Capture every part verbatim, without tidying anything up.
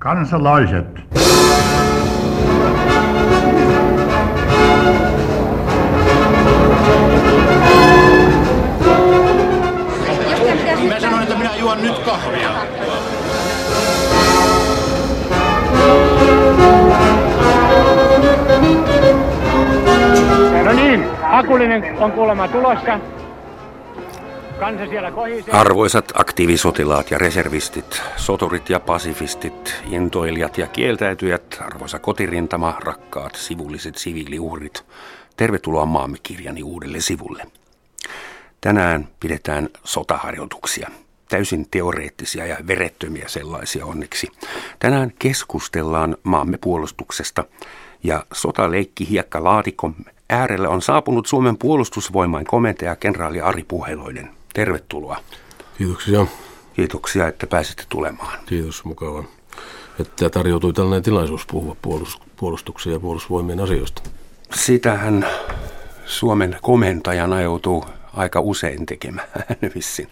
Kansalaiset. Mä sanoin, että minä juon nyt kahvia. No niin, Akulinen on kuulemma tulossa. Kansa siellä kohisee. Arvoisat aktiivisotilaat ja reservistit, soturit ja pasifistit, intoilijat ja kieltäytyjät, arvoisa kotirintama, rakkaat sivulliset siviiliuhrit, tervetuloa maamme kirjani uudelle sivulle. Tänään pidetään sotaharjoituksia, täysin teoreettisia ja verettömiä sellaisia onneksi. Tänään keskustellaan maamme puolustuksesta ja sotaleikki hiekkalaatikon äärellä on saapunut Suomen puolustusvoimain komentaja kenraali Ari Puheloinen. Tervetuloa. Kiitoksia. Kiitoksia, että pääsitte tulemaan. Kiitos, mukava, että tarjoutui tällainen tilaisuus puhua puolustuksen ja puolustusvoimien asioista. Sitähän Suomen komentajana joutuu aika usein tekemään vissiin.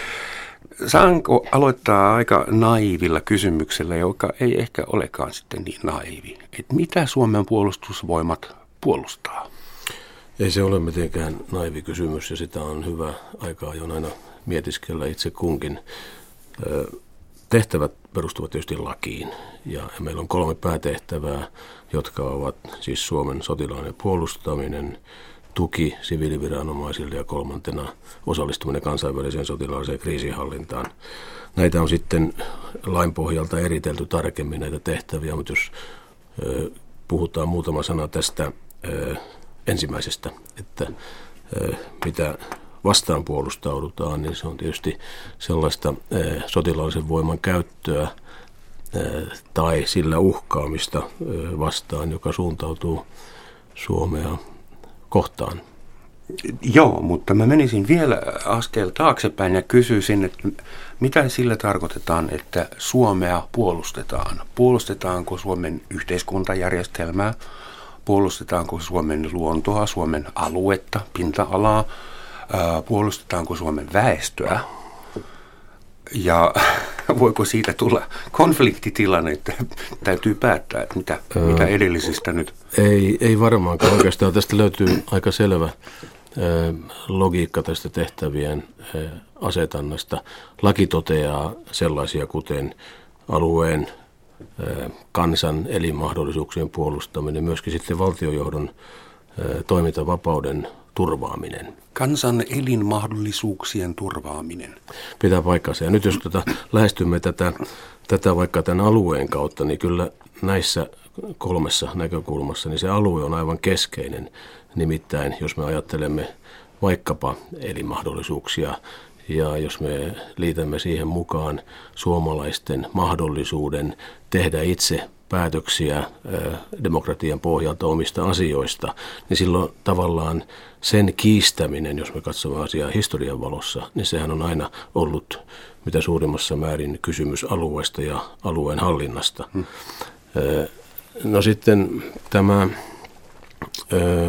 Saanko aloittaa aika naivilla kysymyksellä, joka ei ehkä olekaan sitten niin naivi. Että mitä Suomen puolustusvoimat puolustaa? Ei se ole mitenkään naivi kysymys ja sitä on hyvä aika ajoin aina mietiskellä itse kunkin. Tehtävät perustuvat tietysti lakiin ja meillä on kolme päätehtävää, jotka ovat siis Suomen sotilaallinen puolustaminen, tuki siviiliviranomaisille ja kolmantena osallistuminen kansainväliseen sotilaalliseen kriisinhallintaan. Näitä on sitten lain pohjalta eritelty tarkemmin näitä tehtäviä, mutta jos puhutaan muutama sana tästä ensimmäisestä, että mitä vastaan puolustaudutaan, niin se on tietysti sellaista sotilaallisen voiman käyttöä tai sillä uhkaamista vastaan, joka suuntautuu Suomea kohtaan. Joo, mutta mä menisin vielä askel taaksepäin ja kysyisin, että mitä sillä tarkoitetaan, että Suomea puolustetaan? Puolustetaanko Suomen yhteiskuntajärjestelmää? Puolustetaanko Suomen luontoa, Suomen aluetta, pinta-alaa? Puolustetaanko Suomen väestöä? Ja voiko siitä tulla konfliktitilanne, että täytyy päättää, että mitä, öö, mitä edellisistä nyt? Ei, ei varmaankaan. Oikeastaan tästä löytyy aika selvä ö, logiikka tästä tehtävien ö, asetannasta. Laki toteaa sellaisia kuten alueen, ö, kansan elinmahdollisuuksien puolustaminen, myöskin sitten valtiojohdon ö, toimintavapauden turvaaminen. Kansan elinmahdollisuuksien turvaaminen. Pitää paikkansa. Ja nyt jos tätä, lähestymme tätä, tätä vaikka tämän alueen kautta, niin kyllä näissä kolmessa näkökulmassa niin se alue on aivan keskeinen. Nimittäin jos me ajattelemme vaikkapa elinmahdollisuuksia ja jos me liitämme siihen mukaan suomalaisten mahdollisuuden tehdä itse päätöksiä demokratian pohjalta omista asioista, niin silloin tavallaan sen kiistäminen, jos me katsomme asiaa historian valossa, niin sehän on aina ollut mitä suurimmassa määrin kysymys alueesta ja alueen hallinnasta. Hmm. No sitten tämä ö,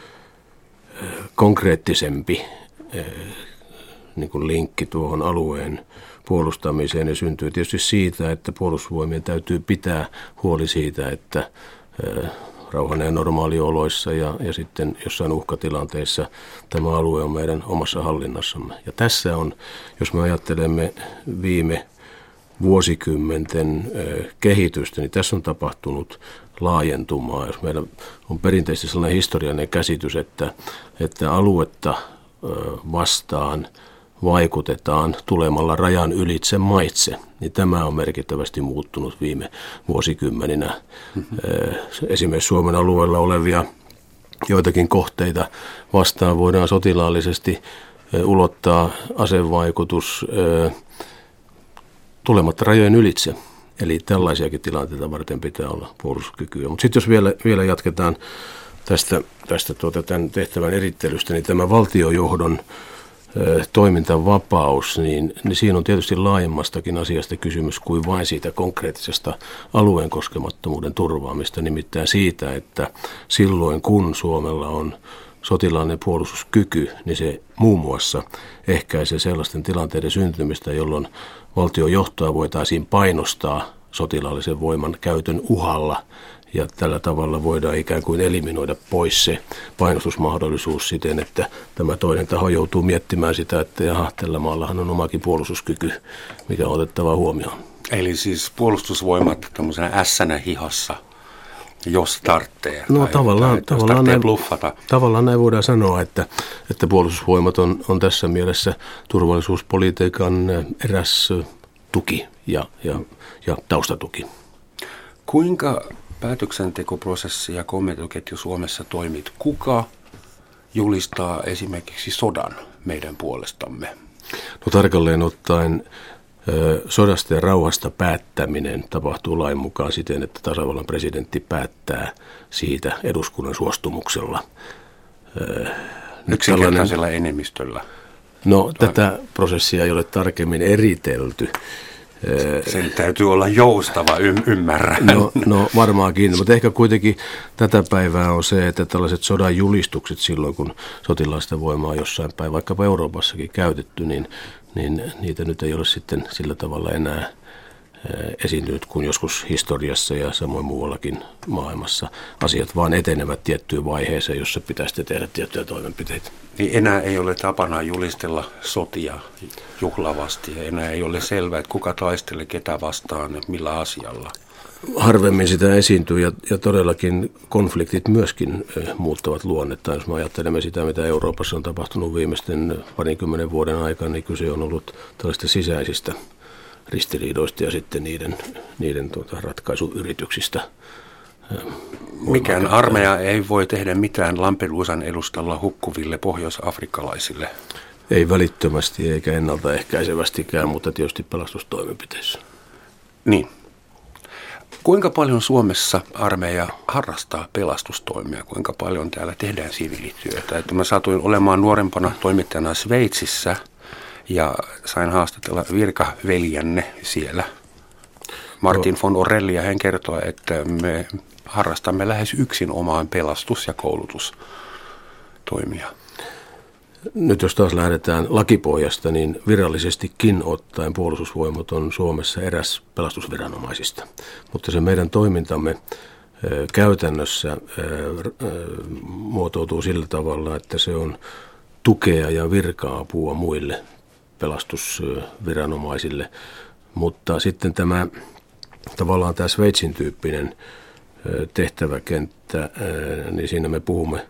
konkreettisempi ö, niin kuin linkki tuohon alueen puolustamiseen ja syntyy tietysti siitä, että puolustusvoimien täytyy pitää huoli siitä, että rauhan ja normaalioloissa ja, ja sitten jossain uhkatilanteissa tämä alue on meidän omassa hallinnassamme. Ja tässä on, jos me ajattelemme viime vuosikymmenten kehitystä, niin tässä on tapahtunut laajentumaa. Jos meillä on perinteisesti sellainen historiallinen käsitys, että, että aluetta vastaan vaikutetaan tulemalla rajan ylitse maitse, niin tämä on merkittävästi muuttunut viime vuosikymmeninä. Mm-hmm. Esimerkiksi Suomen alueella olevia joitakin kohteita vastaan voidaan sotilaallisesti ulottaa asevaikutus tulematta rajojen ylitse. Eli tällaisiakin tilanteita varten pitää olla puolustuskykyä. Mutta sitten jos vielä, vielä jatketaan tästä, tästä tuota, tämän tehtävän erittelystä, niin tämä valtiojohdon toimintavapaus, niin, niin siinä on tietysti laajemmastakin asiasta kysymys kuin vain siitä konkreettisesta alueen koskemattomuuden turvaamista, nimittäin siitä, että silloin kun Suomella on sotilaallinen puolustuskyky, niin se muun muassa ehkäisee sellaisten tilanteiden syntymistä, jolloin valtiojohtoa voitaisiin painostaa sotilaallisen voiman käytön uhalla. Ja tällä tavalla voidaan ikään kuin eliminoida pois se painostusmahdollisuus siten, että tämä toinen taho joutuu miettimään sitä, että jaha, tällä maallahan on omakin puolustuskyky, mikä on otettava huomioon. Eli siis puolustusvoimat tämmöisenä ässänä hihassa, jos tarvitsee. No tai, tavallaan, tai, tavallaan, näin, bluffata. tavallaan näin voidaan sanoa, että, että puolustusvoimat on, on tässä mielessä turvallisuuspolitiikan eräs tuki ja, ja, ja taustatuki. Kuinka päätöksentekoprosessi ja kommentoketju Suomessa toimii? Kuka julistaa esimerkiksi sodan meidän puolestamme? No tarkalleen ottaen sodasta ja rauhasta päättäminen tapahtuu lain mukaan siten, että tasavallan presidentti päättää siitä eduskunnan suostumuksella. Yksinkertaisella enemmistöllä? No tätä prosessia ei ole tarkemmin eritelty. Sen täytyy olla joustava, y- ymmärrän. No, no varmaankin, mutta ehkä kuitenkin tätä päivää on se, että tällaiset sodan julistukset silloin, kun sotilaista voimaa jossain päin, vaikkapa Euroopassakin käytetty, niin, niin niitä nyt ei ole sitten sillä tavalla enää esiintynyt kuin joskus historiassa ja samoin muuallakin maailmassa. Asiat vaan etenevät tiettyyn vaiheeseen, jossa pitäisi tehdä tiettyjä toimenpiteitä. Niin enää ei ole tapana julistella sotia juhlavasti ja enää ei ole selvää, että kuka taistelee ketä vastaan, millä asialla. Harvemmin sitä esiintyy ja, ja todellakin konfliktit myöskin eh, muuttavat luonnetta. Jos me ajattelemme sitä, mitä Euroopassa on tapahtunut viimeisten parinkymmenen vuoden aikana, niin kyse on ollut tällaista sisäisistä ristiriidoista ja sitten niiden, niiden tuota, ratkaisuyrityksistä. Mikään armeija ei voi tehdä mitään Lampedusan edustalla hukkuville pohjois-afrikkalaisille. Ei välittömästi eikä ennaltaehkäisevästikään, mutta tietysti pelastustoimenpiteissä. Niin. Kuinka paljon Suomessa armeija harrastaa pelastustoimia? Kuinka paljon täällä tehdään siviilityötä? Että mä satuin olemaan nuorempana toimittajana Sveitsissä ja sain haastatella virkaveljänne siellä. Martin von Orelli, hän kertoi, että me harrastamme lähes yksin omaan pelastus- ja koulutustoimia. Nyt jos taas lähdetään lakipohjasta, niin virallisestikin ottaen puolustusvoimat on Suomessa eräs pelastusviranomaisista. Mutta se meidän toimintamme käytännössä muotoutuu sillä tavalla, että se on tukea ja virka-apua muille pelastusviranomaisille. Mutta sitten tämä tavallaan tämä Sveitsin tyyppinen tehtäväkenttä, niin siinä me puhumme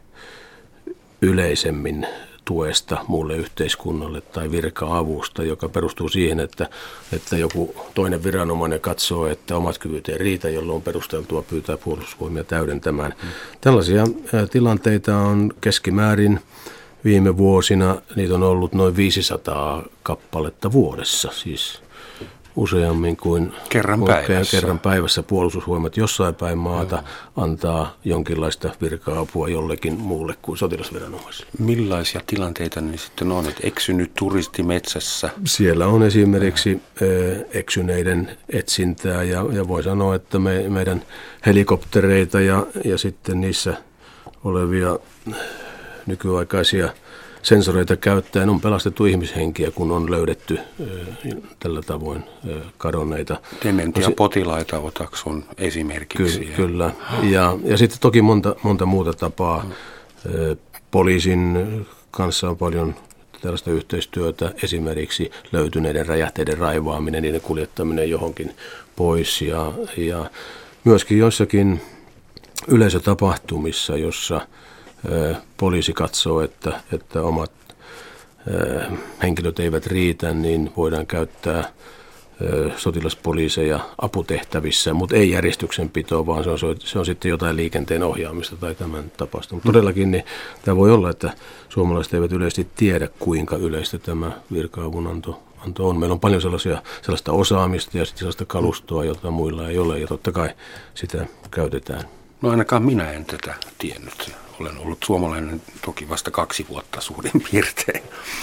yleisemmin tuesta muulle yhteiskunnalle tai virka-avusta, joka perustuu siihen, että, että joku toinen viranomainen katsoo, että omat kyvyt ei riitä, jolloin on perusteltua pyytää puolustusvoimia täydentämään. Mm. Tällaisia tilanteita on keskimäärin viime vuosina, niitä on ollut noin viisisataa kappaletta vuodessa, siis useammin kuin kerran päivässä. kerran päivässä puolustusvoimat jossain päin maata Joo. antaa jonkinlaista virka-apua jollekin muulle kuin sotilasviranomaisille. Millaisia tilanteita ne sitten on, että eksynyt turisti metsässä? Siellä on esimerkiksi äh, eksyneiden etsintää ja, ja voi sanoa, että me, meidän helikoptereita ja, ja sitten niissä olevia nykyaikaisia sensoreita käyttäen on pelastettu ihmishenkiä, kun on löydetty ö, tällä tavoin ö, kadonneita. Dementiapotilaita otaksun esimerkiksi. Ky- kyllä. Ja, ja sitten toki monta, monta muuta tapaa. Ö, poliisin kanssa on paljon tällaista yhteistyötä, esimerkiksi löytyneiden räjähteiden raivaaminen, niiden kuljettaminen johonkin pois. Ja, ja myöskin joissakin yleisötapahtumissa, jossa poliisi katsoo, että, että omat ö, henkilöt eivät riitä, niin voidaan käyttää ö, sotilaspoliiseja aputehtävissä, mutta ei järjestyksenpitoa, vaan se on, se on sitten jotain liikenteen ohjaamista tai tämän tapasta. Mutta todellakin niin, tämä voi olla, että suomalaiset eivät yleisesti tiedä, kuinka yleistä tämä virka-avunanto anto on. Meillä on paljon sellaisia, sellaista osaamista ja sitten sellaista kalustoa, jota muilla ei ole, ja totta kai sitä käytetään. No ainakaan minä en tätä tiennyt. Olen ollut suomalainen toki vasta kaksi vuotta suurin piirtein.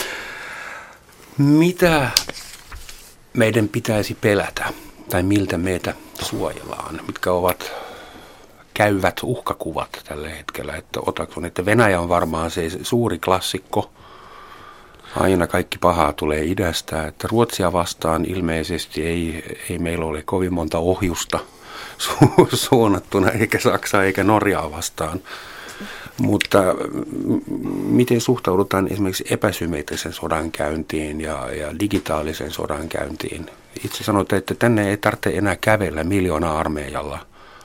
Mitä meidän pitäisi pelätä tai miltä meitä suojellaan? Mitkä ovat käyvät uhkakuvat tällä hetkellä? Että otaksun, että Venäjä on varmaan se suuri klassikko. Aina kaikki pahaa tulee idästä, että Ruotsia vastaan ilmeisesti ei, ei meillä ole kovin monta ohjusta su- suunnattuna, eikä Saksaa eikä Norjaa vastaan. Mutta miten suhtaudutaan esimerkiksi epäsymmetrisen sodankäyntiin ja, ja digitaalisen sodankäyntiin? Itse sanoitte, että tänne ei tarvitse enää kävellä miljoona armeijalla.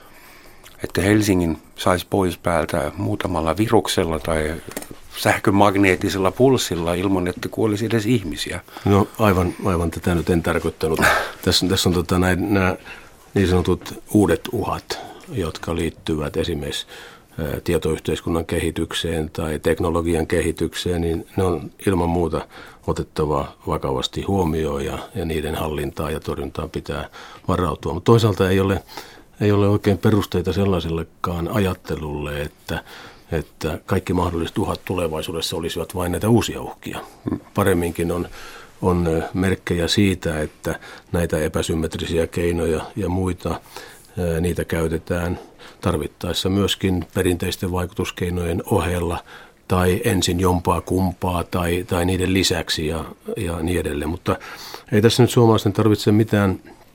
Että Helsingin saisi pois päältä muutamalla viruksella tai sähkömagneettisella pulssilla ilman, että kuolisi edes ihmisiä. No aivan, aivan tätä nyt en tarkoittanut. Tässä, tässä on tota, näin, nämä niin sanotut uudet uhat, jotka liittyvät esimerkiksi tietoyhteiskunnan kehitykseen tai teknologian kehitykseen, niin ne on ilman muuta otettava vakavasti huomioon ja, ja niiden hallintaa ja torjuntaa pitää varautua. Mutta toisaalta ei ole, ei ole oikein perusteita sellaisellekaan ajattelulle, että, että kaikki mahdolliset uhat tulevaisuudessa olisivat vain näitä uusia uhkia. Paremminkin on, on merkkejä siitä, että näitä epäsymmetrisiä keinoja ja muita, niitä käytetään tarvittaessa myöskin perinteisten vaikutuskeinojen ohella tai ensin jompaa kumpaa tai, tai niiden lisäksi ja, ja niin edelleen. Mutta ei tässä nyt suomalaisten tarvitse mitään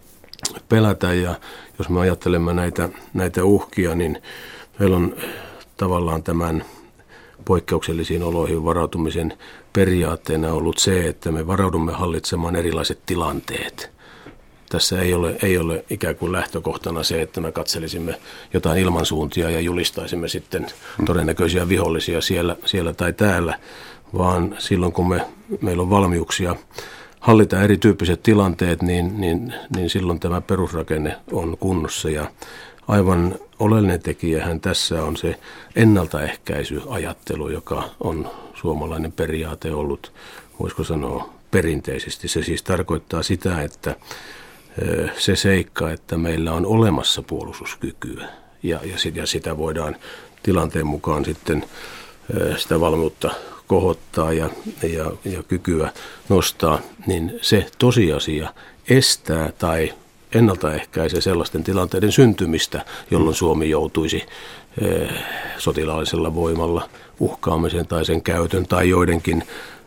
pelätä ja jos me ajattelemme näitä, näitä uhkia, niin meillä on tavallaan tämän poikkeuksellisiin oloihin varautumisen periaatteena ollut se, että me varaudumme hallitsemaan erilaiset tilanteet. Tässä ei ole, ei ole ikään kuin lähtökohtana se, että me katselisimme jotain ilmansuuntia ja julistaisimme sitten todennäköisiä vihollisia siellä, siellä tai täällä, vaan silloin kun me, meillä on valmiuksia hallita erityyppiset tilanteet, niin, niin, niin silloin tämä perusrakenne on kunnossa. Ja aivan oleellinen tekijähän tässä on se ennaltaehkäisyajattelu, joka on suomalainen periaate ollut, voisiko sanoa perinteisesti. Se siis tarkoittaa sitä, että se seikka, että meillä on olemassa puolustuskykyä ja, ja, sit, ja sitä voidaan tilanteen mukaan sitten sitä valmiutta kohottaa ja, ja, ja kykyä nostaa, niin se tosiasia estää tai ennaltaehkäisee sellaisten tilanteiden syntymistä, jolloin Suomi joutuisi eh, sotilaallisella voimalla uhkaamisen tai sen käytön tai joidenkin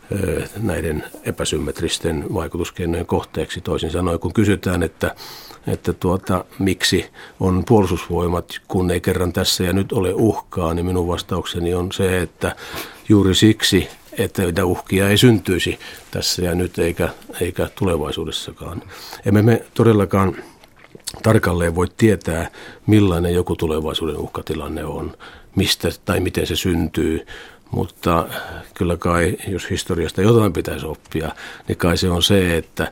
näiden epäsymmetristen vaikutuskeinojen kohteeksi. Toisin sanoen, kun kysytään, että, että tuota, miksi on puolustusvoimat, kun ei kerran tässä ja nyt ole uhkaa, niin minun vastaukseni on se, että juuri siksi, että niitä uhkia ei syntyisi tässä ja nyt eikä, eikä tulevaisuudessakaan. Emme me todellakaan tarkalleen voi tietää, millainen joku tulevaisuuden uhkatilanne on, mistä tai miten se syntyy. Mutta kyllä kai, jos historiasta jotain pitäisi oppia, niin kai se on se, että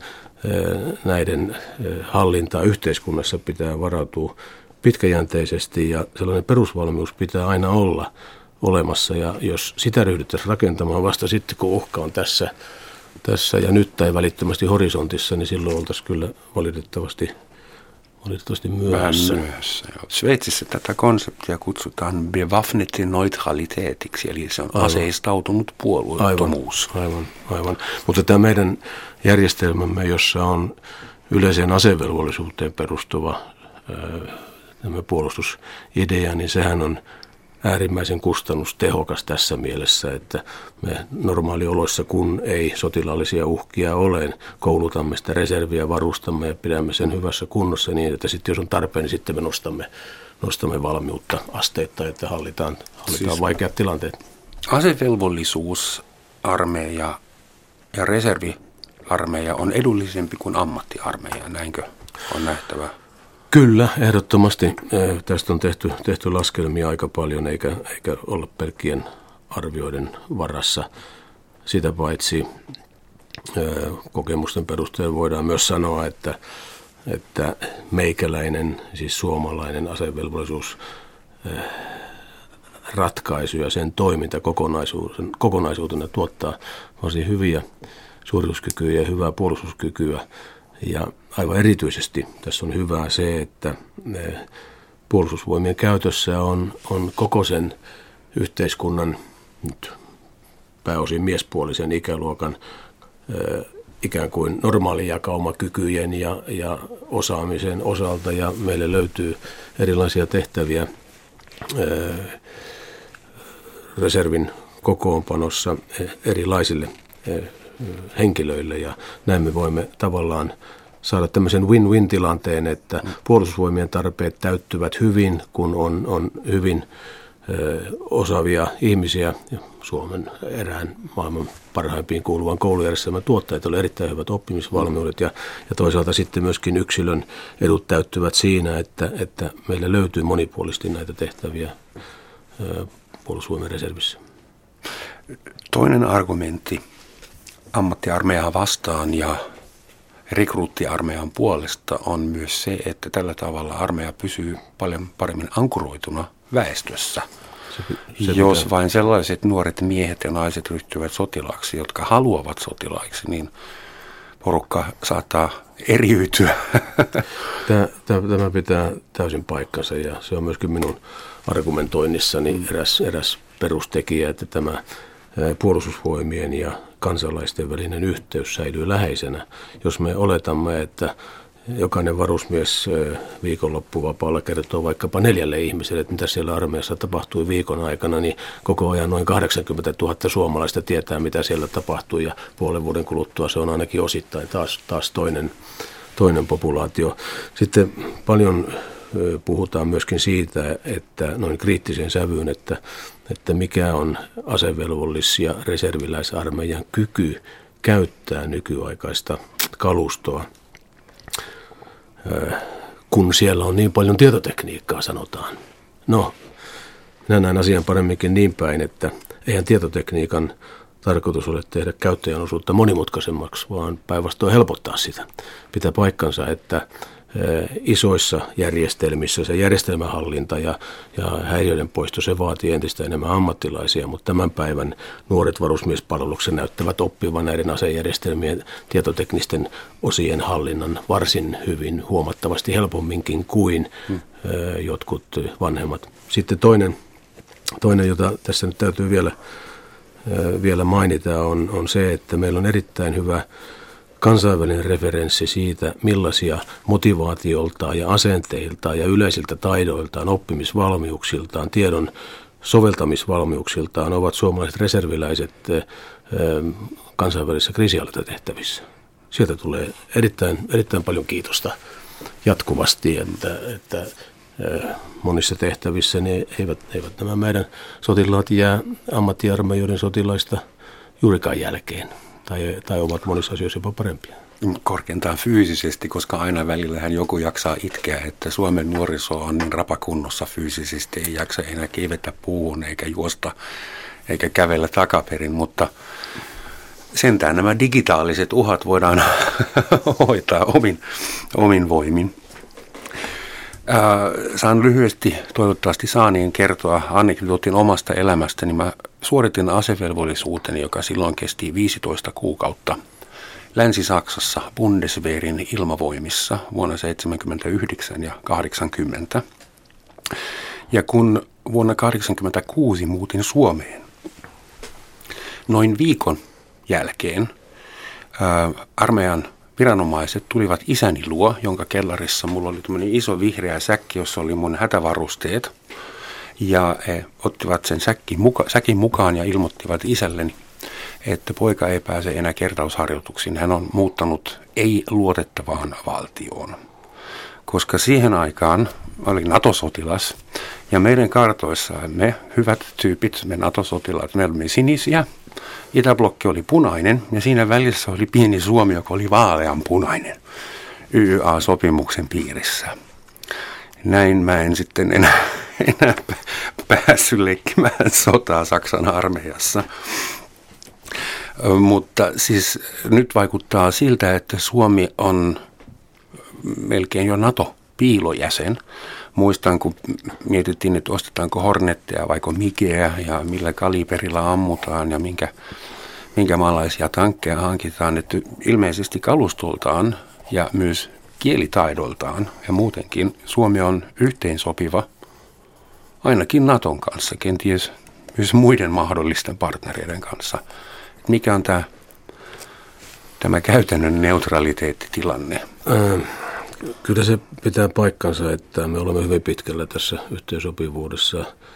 näiden hallintaa yhteiskunnassa pitää varautua pitkäjänteisesti ja sellainen perusvalmius pitää aina olla olemassa. Ja jos sitä ryhdyttäisiin rakentamaan vasta sitten, kun uhka on tässä, tässä ja nyt tai välittömästi horisontissa, niin silloin oltaisiin kyllä valitettavasti Valitettavasti myöhässä. Vähän myöhässä. Sveitsissä tätä konseptia kutsutaan bewaffneten neutraliteetiksi, eli se on aivan aseistautunut puolueettomuus. Aivan, aivan, aivan. Mutta tämä meidän järjestelmämme, jossa on yleiseen asevelvollisuuteen perustuva tämä puolustusidea, niin sehän on äärimmäisen kustannustehokas tässä mielessä, että me normaalioloissa, kun ei sotilaallisia uhkia ole, koulutamme sitä reserviä, varustamme ja pidämme sen hyvässä kunnossa niin, että sitten jos on tarpeen, niin sitten me nostamme, nostamme valmiutta asteittain, että hallitaan, hallitaan siis vaikeat tilanteet. Asevelvollisuus, armeija ja reserviarmeija on edullisempi kuin ammattiarmeija, näinkö on nähtävä? Kyllä, ehdottomasti. Tästä on tehty, tehty laskelmia aika paljon, eikä, eikä olla pelkkien arvioiden varassa. Sitä paitsi kokemusten perusteella voidaan myös sanoa, että, että meikäläinen, siis suomalainen asevelvollisuus ratkaisu ja sen toiminta kokonaisuutena tuottaa varsin hyviä suorituskykyjä ja hyvää puolustuskykyä. Ja aivan erityisesti tässä on hyvää se, että puolustusvoimien käytössä on, on koko sen yhteiskunnan, nyt pääosin miespuolisen ikäluokan, ikään kuin normaalijakaumakykyjen ja, ja osaamisen osalta, ja meille löytyy erilaisia tehtäviä reservin kokoonpanossa erilaisille henkilöille ja näin me voimme tavallaan saada tämmöisen win-win-tilanteen, että puolustusvoimien tarpeet täyttyvät hyvin, kun on, on hyvin ö, osaavia ihmisiä. Suomen erään maailman parhaimpiin kuuluvan koulujärjestelmän tuottajat olivat erittäin hyvät oppimisvalmiudet ja, ja toisaalta sitten myöskin yksilön edut täyttyvät siinä, että, että meillä löytyy monipuolisesti näitä tehtäviä ö, puolustusvoimien reservissä. Toinen argumentti ammattiarmeijaa vastaan ja rekruuttiarmeijan puolesta on myös se, että tällä tavalla armeija pysyy paljon paremmin ankuroituna väestössä. Se, se Jos pitää. Vain sellaiset nuoret miehet ja naiset ryhtyvät sotilaaksi, jotka haluavat sotilaiksi, niin porukka saattaa eriytyä. Tämä, tämä pitää täysin paikkansa ja se on myöskin minun argumentoinnissani eräs, eräs perustekijä, että tämä puolustusvoimien ja kansalaisten välinen yhteys säilyy läheisenä. Jos me oletamme, että jokainen varusmies viikonloppuvapaalla kertoo vaikkapa neljälle ihmiselle, että mitä siellä armeijassa tapahtui viikon aikana, niin koko ajan noin kahdeksankymmentätuhatta suomalaista tietää, mitä siellä tapahtui, ja puolen vuoden kuluttua se on ainakin osittain taas, taas toinen, toinen populaatio. Sitten paljon puhutaan myöskin siitä, että noin kriittisen sävyyn, että, että mikä on asevelvollis- ja reserviläisarmeijan kyky käyttää nykyaikaista kalustoa, kun siellä on niin paljon tietotekniikkaa, sanotaan. No, minä näen asian paremminkin niin päin, että eihän tietotekniikan tarkoitus ole tehdä käyttäjän osuutta monimutkaisemmaksi, vaan päinvastoin helpottaa sitä. Pitää paikkansa, että isoissa järjestelmissä se järjestelmähallinta ja, ja häiriöiden poisto, se vaatii entistä enemmän ammattilaisia, mutta tämän päivän nuoret varusmiespalveluksen näyttävät oppivan näiden asejärjestelmien tietoteknisten osien hallinnan varsin hyvin, huomattavasti helpomminkin kuin hmm. jotkut vanhemmat. Sitten toinen, toinen jota tässä nyt täytyy vielä, vielä mainita, on, on se, että meillä on erittäin hyvä kansainvälinen referenssi siitä, millaisia motivaatioltaan ja asenteiltaan ja yleisiltä taidoiltaan, oppimisvalmiuksiltaan, tiedon soveltamisvalmiuksiltaan ovat suomalaiset reserviläiset kansainvälisissä kriisinhallintatehtävissä. Sieltä tulee erittäin, erittäin paljon kiitosta jatkuvasti, että, että monissa tehtävissä ne eivät, eivät nämä meidän sotilaat jää ammattiarmeijoiden sotilaista juurikaan jälkeen. Tai, tai ovat monissa asioissa jopa parempia. Korkeintaan fyysisesti, koska aina välillähän joku jaksaa itkeä, että Suomen nuoriso on niin rapakunnossa fyysisesti, ei jaksa enää kiivetä puuhun eikä juosta eikä kävellä takaperin, mutta sentään nämä digitaaliset uhat voidaan hoitaa omin, omin voimin. Ää, saan lyhyesti, toivottavasti saaniin kertoa anekdootin omasta elämästäni. Mä suoritin asevelvollisuuteni, joka silloin kesti viisitoista kuukautta Länsi-Saksassa Bundeswehrin ilmavoimissa vuonna seitsemänkymmentäyhdeksän ja kahdeksankymmentä. Ja kun vuonna kahdeksankymmentäkuusi muutin Suomeen, noin viikon jälkeen ää, armeijan viranomaiset tulivat isäni luo, jonka kellarissa mulla oli tämmöinen iso vihreä säkki, jossa oli mun hätävarusteet. Ja he ottivat sen säkin, muka, säkin mukaan ja ilmoittivat isälleni, että poika ei pääse enää kertausharjoituksiin. Hän on muuttanut ei-luotettavaan valtioon. Koska siihen aikaan oli NATO-sotilas ja meidän kartoissa me hyvät tyypit, me NATO-sotilaat, me olimme sinisiä. Itäblokki oli punainen ja siinä välissä oli pieni Suomi, joka oli vaaleanpunainen Y Y A-sopimuksen piirissä. Näin mä en sitten enää, enää päässyt leikkimään sotaa Saksan armeijassa. Mutta siis nyt vaikuttaa siltä, että Suomi on melkein jo NATO-piilojäsen. Muistan, kun mietittiin, että ostetaanko Hornetteja vaiko Migeä ja millä kaliberilla ammutaan ja minkä, minkä maalaisia tankkeja hankitaan. Että ilmeisesti kalustoltaan ja myös kielitaidoltaan ja muutenkin Suomi on yhteensopiva ainakin Naton kanssa, kenties myös muiden mahdollisten partnereiden kanssa. Mikä on tämä, tämä käytännön neutraliteettitilanne? Ähm. Kyllä se pitää paikkansa, että me olemme hyvin pitkällä tässä yhteensopivuudessa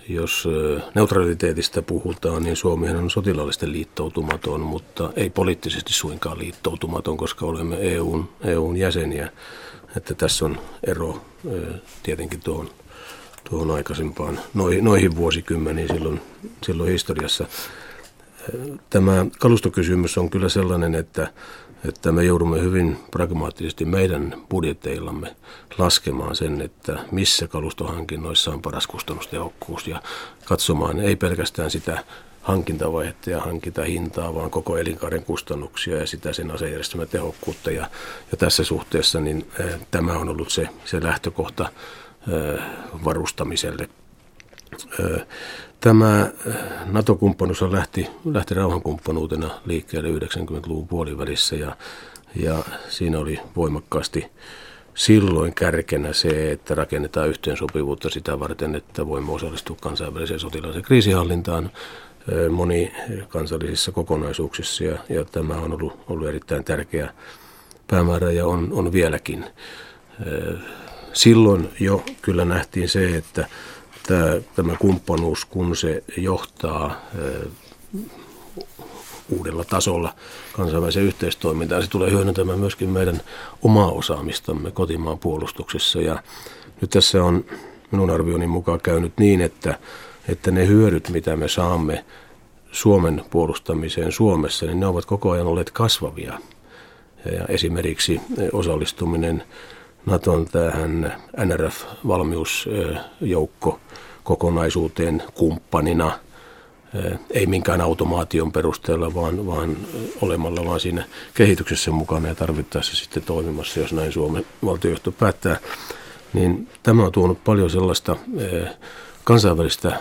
jos neutraliteetista puhutaan, niin Suomihan on sotilaallisesti liittoutumaton, mutta ei poliittisesti suinkaan liittoutumaton, koska olemme E U:n, E U:n jäseniä. Että tässä on ero tietenkin tuohon, tuohon aikaisempaan, noihin, noihin vuosikymmeniin silloin, silloin historiassa. Tämä kalustokysymys on kyllä sellainen, että, että me joudumme hyvin pragmaattisesti meidän budjeteillamme laskemaan sen, että missä kalustohankinnoissa on paras kustannustehokkuus ja katsomaan ei pelkästään sitä hankintavaihetta ja hankintahintaa, vaan koko elinkaaren kustannuksia ja sitä sen asejärjestelmän tehokkuutta. Ja, ja tässä suhteessa niin, äh, tämä on ollut se, se lähtökohta äh, varustamiselle. Äh, Tämä NATO-kumppanuus lähti, lähti rauhankumppanuutena liikkeelle yhdeksänkymmentäluvun puolivälissä ja, ja siinä oli voimakkaasti silloin kärkenä se, että rakennetaan yhteensopivuutta sitä varten, että voimme osallistua kansainväliseen sotilaalliseen kriisinhallintaan monikansallisissa kokonaisuuksissa ja, ja tämä on ollut, ollut erittäin tärkeä päämäärä ja on, on vieläkin. Silloin jo kyllä nähtiin se, että Tämä, tämä kumppanuus, kun se johtaa ö, uudella tasolla kansainväliseen yhteistoimintaan, se tulee hyödyntämään myöskin meidän omaa osaamistamme kotimaan puolustuksessa. Ja nyt tässä on minun arvioni mukaan käynyt niin, että, että ne hyödyt, mitä me saamme Suomen puolustamiseen Suomessa, niin ne ovat koko ajan olleet kasvavia. Ja esimerkiksi osallistuminen Naton tähän N R F-valmiusjoukko kokonaisuuteen kumppanina, ei minkään automaation perusteella, vaan, vaan olemalla vaan siinä kehityksessä mukana ja tarvittaessa sitten toimimassa, jos näin Suomen valtiojohto päättää, niin tämä on tuonut paljon sellaista kansainvälistä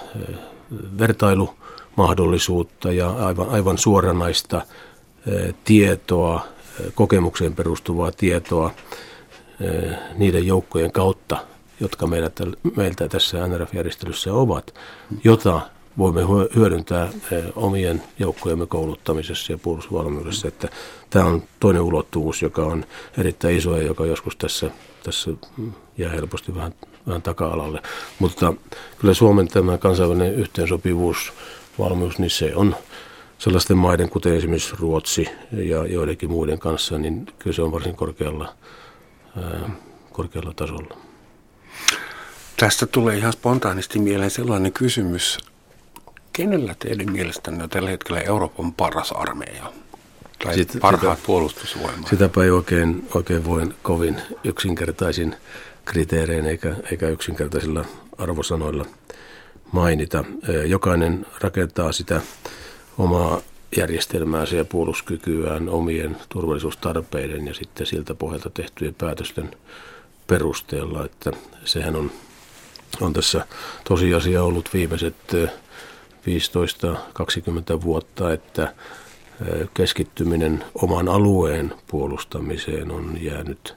vertailumahdollisuutta ja aivan, aivan suoranaista tietoa, kokemukseen perustuvaa tietoa niiden joukkojen kautta, jotka meiltä, meiltä tässä N R F-järjestelyssä ovat, jota voimme hyödyntää omien joukkojemme kouluttamisessa ja puolustusvalmiudessa. Että tämä on toinen ulottuvuus, joka on erittäin iso ja joka joskus tässä, tässä jää helposti vähän, vähän taka-alalle. Mutta kyllä Suomen tämä kansainvälinen yhteensopivuus, valmius, niin se on sellaisten maiden, kuten esimerkiksi Ruotsi ja joidenkin muiden kanssa, niin kyllä se on varsin korkealla korkealla tasolla. Tästä tulee ihan spontaanisti mieleen sellainen kysymys. Kenellä teidän mielestänne on tällä hetkellä Euroopan paras armeija? Tai Sit, parhaat sitä, puolustusvoimat? Sitäpä ei oikein, oikein voi kovin yksinkertaisin kriteerein eikä, eikä yksinkertaisilla arvosanoilla mainita. Jokainen rakentaa sitä omaa järjestelmäänsä ja puolustuskykyään omien turvallisuustarpeiden ja sitten siltä pohjalta tehtyjen päätösten perusteella, että sehän on, on tässä tosiasia ollut viimeiset viisitoista kaksikymmentä vuotta, että keskittyminen oman alueen puolustamiseen on jäänyt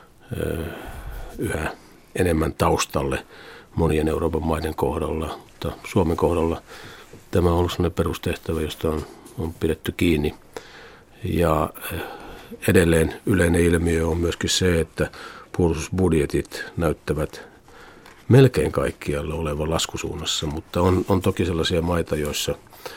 yhä enemmän taustalle monien Euroopan maiden kohdalla, mutta Suomen kohdalla tämä on ollut sellainen perustehtävä, josta on on pidetty kiinni. Ja edelleen yleinen ilmiö on myöskin se, että puolustusbudjetit näyttävät melkein kaikkialla olevan laskusuunnassa, mutta on, on toki sellaisia maita, joissa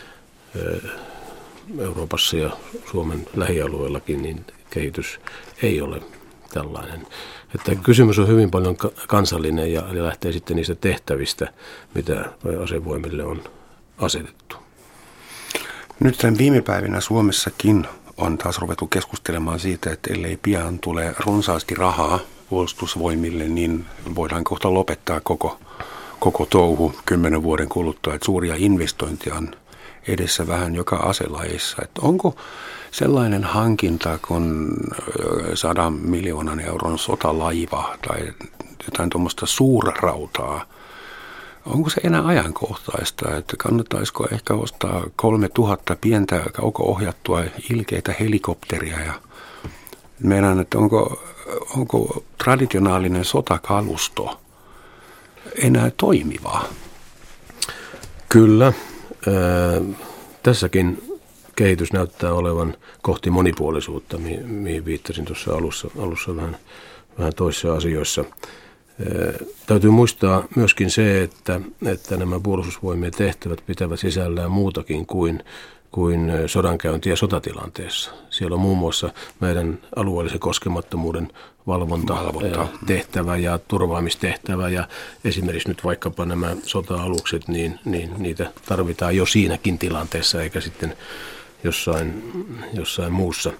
Euroopassa ja Suomen lähialueellakin niin kehitys ei ole tällainen. Että kysymys on hyvin paljon kansallinen ja lähtee sitten niistä tehtävistä, mitä asevoimille on asetettu. Nyt tämän viime päivinä Suomessakin on taas ruvettu keskustelemaan siitä, että ellei pian tule runsaasti rahaa puolustusvoimille, niin voidaan kohta lopettaa koko, koko touhu kymmenen vuoden kuluttua. Että suuria investointeja on edessä vähän joka aselajissa. Että onko sellainen hankinta kuin sadan miljoonan euron sotalaiva tai jotain tuommoista suurrautaa, onko se enää ajankohtaista, että kannattaisiko ehkä ostaa kolme tuhatta pientä kauko-ohjattua ilkeitä helikopteria ja meidän, että onko, onko traditionaalinen sotakalusto enää toimivaa? Kyllä. Äh, tässäkin kehitys näyttää olevan kohti monipuolisuutta, mihin, mihin viittasin tuossa alussa, alussa vähän, vähän toisissa asioissa. Täytyy muistaa myöskin se, että, että nämä puolustusvoimien tehtävät pitävät sisällään muutakin kuin, kuin sodankäyntiä sotatilanteessa. Siellä on muun muassa meidän alueellisen koskemattomuuden valvonta, Valvonta. tehtävä ja turvaamistehtävä. Ja esimerkiksi nyt vaikkapa nämä sota-alukset, niin, niin niitä tarvitaan jo siinäkin tilanteessa eikä sitten jossain, jossain muussa.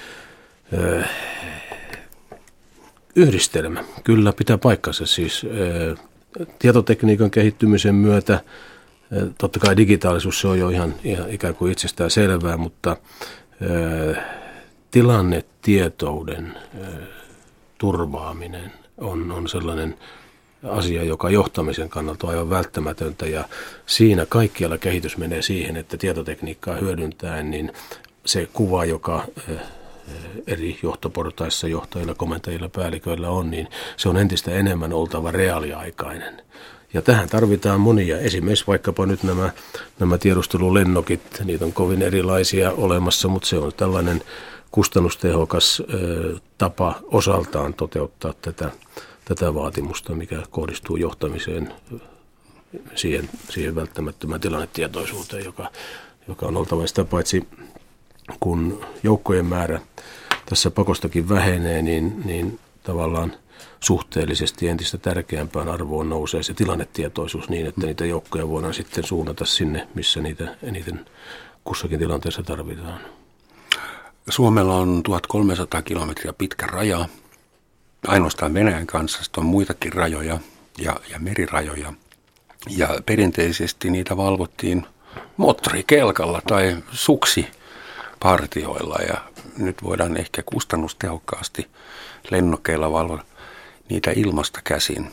Yhdistelmä. Kyllä pitää paikkansa siis. Tietotekniikan kehittymisen myötä, totta kai digitaalisuus se on jo ihan, ihan ikään kuin itsestään selvää, mutta tilannetietouden turvaaminen on, on sellainen asia, joka johtamisen kannalta on aivan välttämätöntä ja siinä kaikkialla kehitys menee siihen, että tietotekniikkaa hyödyntäen, niin se kuva, joka eri johtoportaissa, johtajilla, komentajilla, päälliköillä on, niin se on entistä enemmän oltava reaaliaikainen. Ja tähän tarvitaan monia. Esimerkiksi vaikkapa nyt nämä, nämä tiedustelulennokit, niitä on kovin erilaisia olemassa, mutta se on tällainen kustannustehokas ö, tapa osaltaan toteuttaa tätä, tätä vaatimusta, mikä kohdistuu johtamiseen siihen, siihen välttämättömään tilannetietoisuuteen, joka, joka on oltava sitä paitsi kun joukkojen määrä tässä pakostakin vähenee, niin, niin tavallaan suhteellisesti entistä tärkeämpään arvoon nousee se tilannetietoisuus niin, että niitä joukkoja voidaan sitten suunnata sinne, missä niitä eniten kussakin tilanteessa tarvitaan. Suomella on tuhatkolmesataa kilometriä pitkä raja, ainoastaan Venäjän kanssa, sitten on muitakin rajoja ja, ja merirajoja. Ja perinteisesti niitä valvottiin moottorikelkalla tai suksi partioilla ja nyt voidaan ehkä kustannustehokkaasti lennokeilla valvoa niitä ilmasta käsin.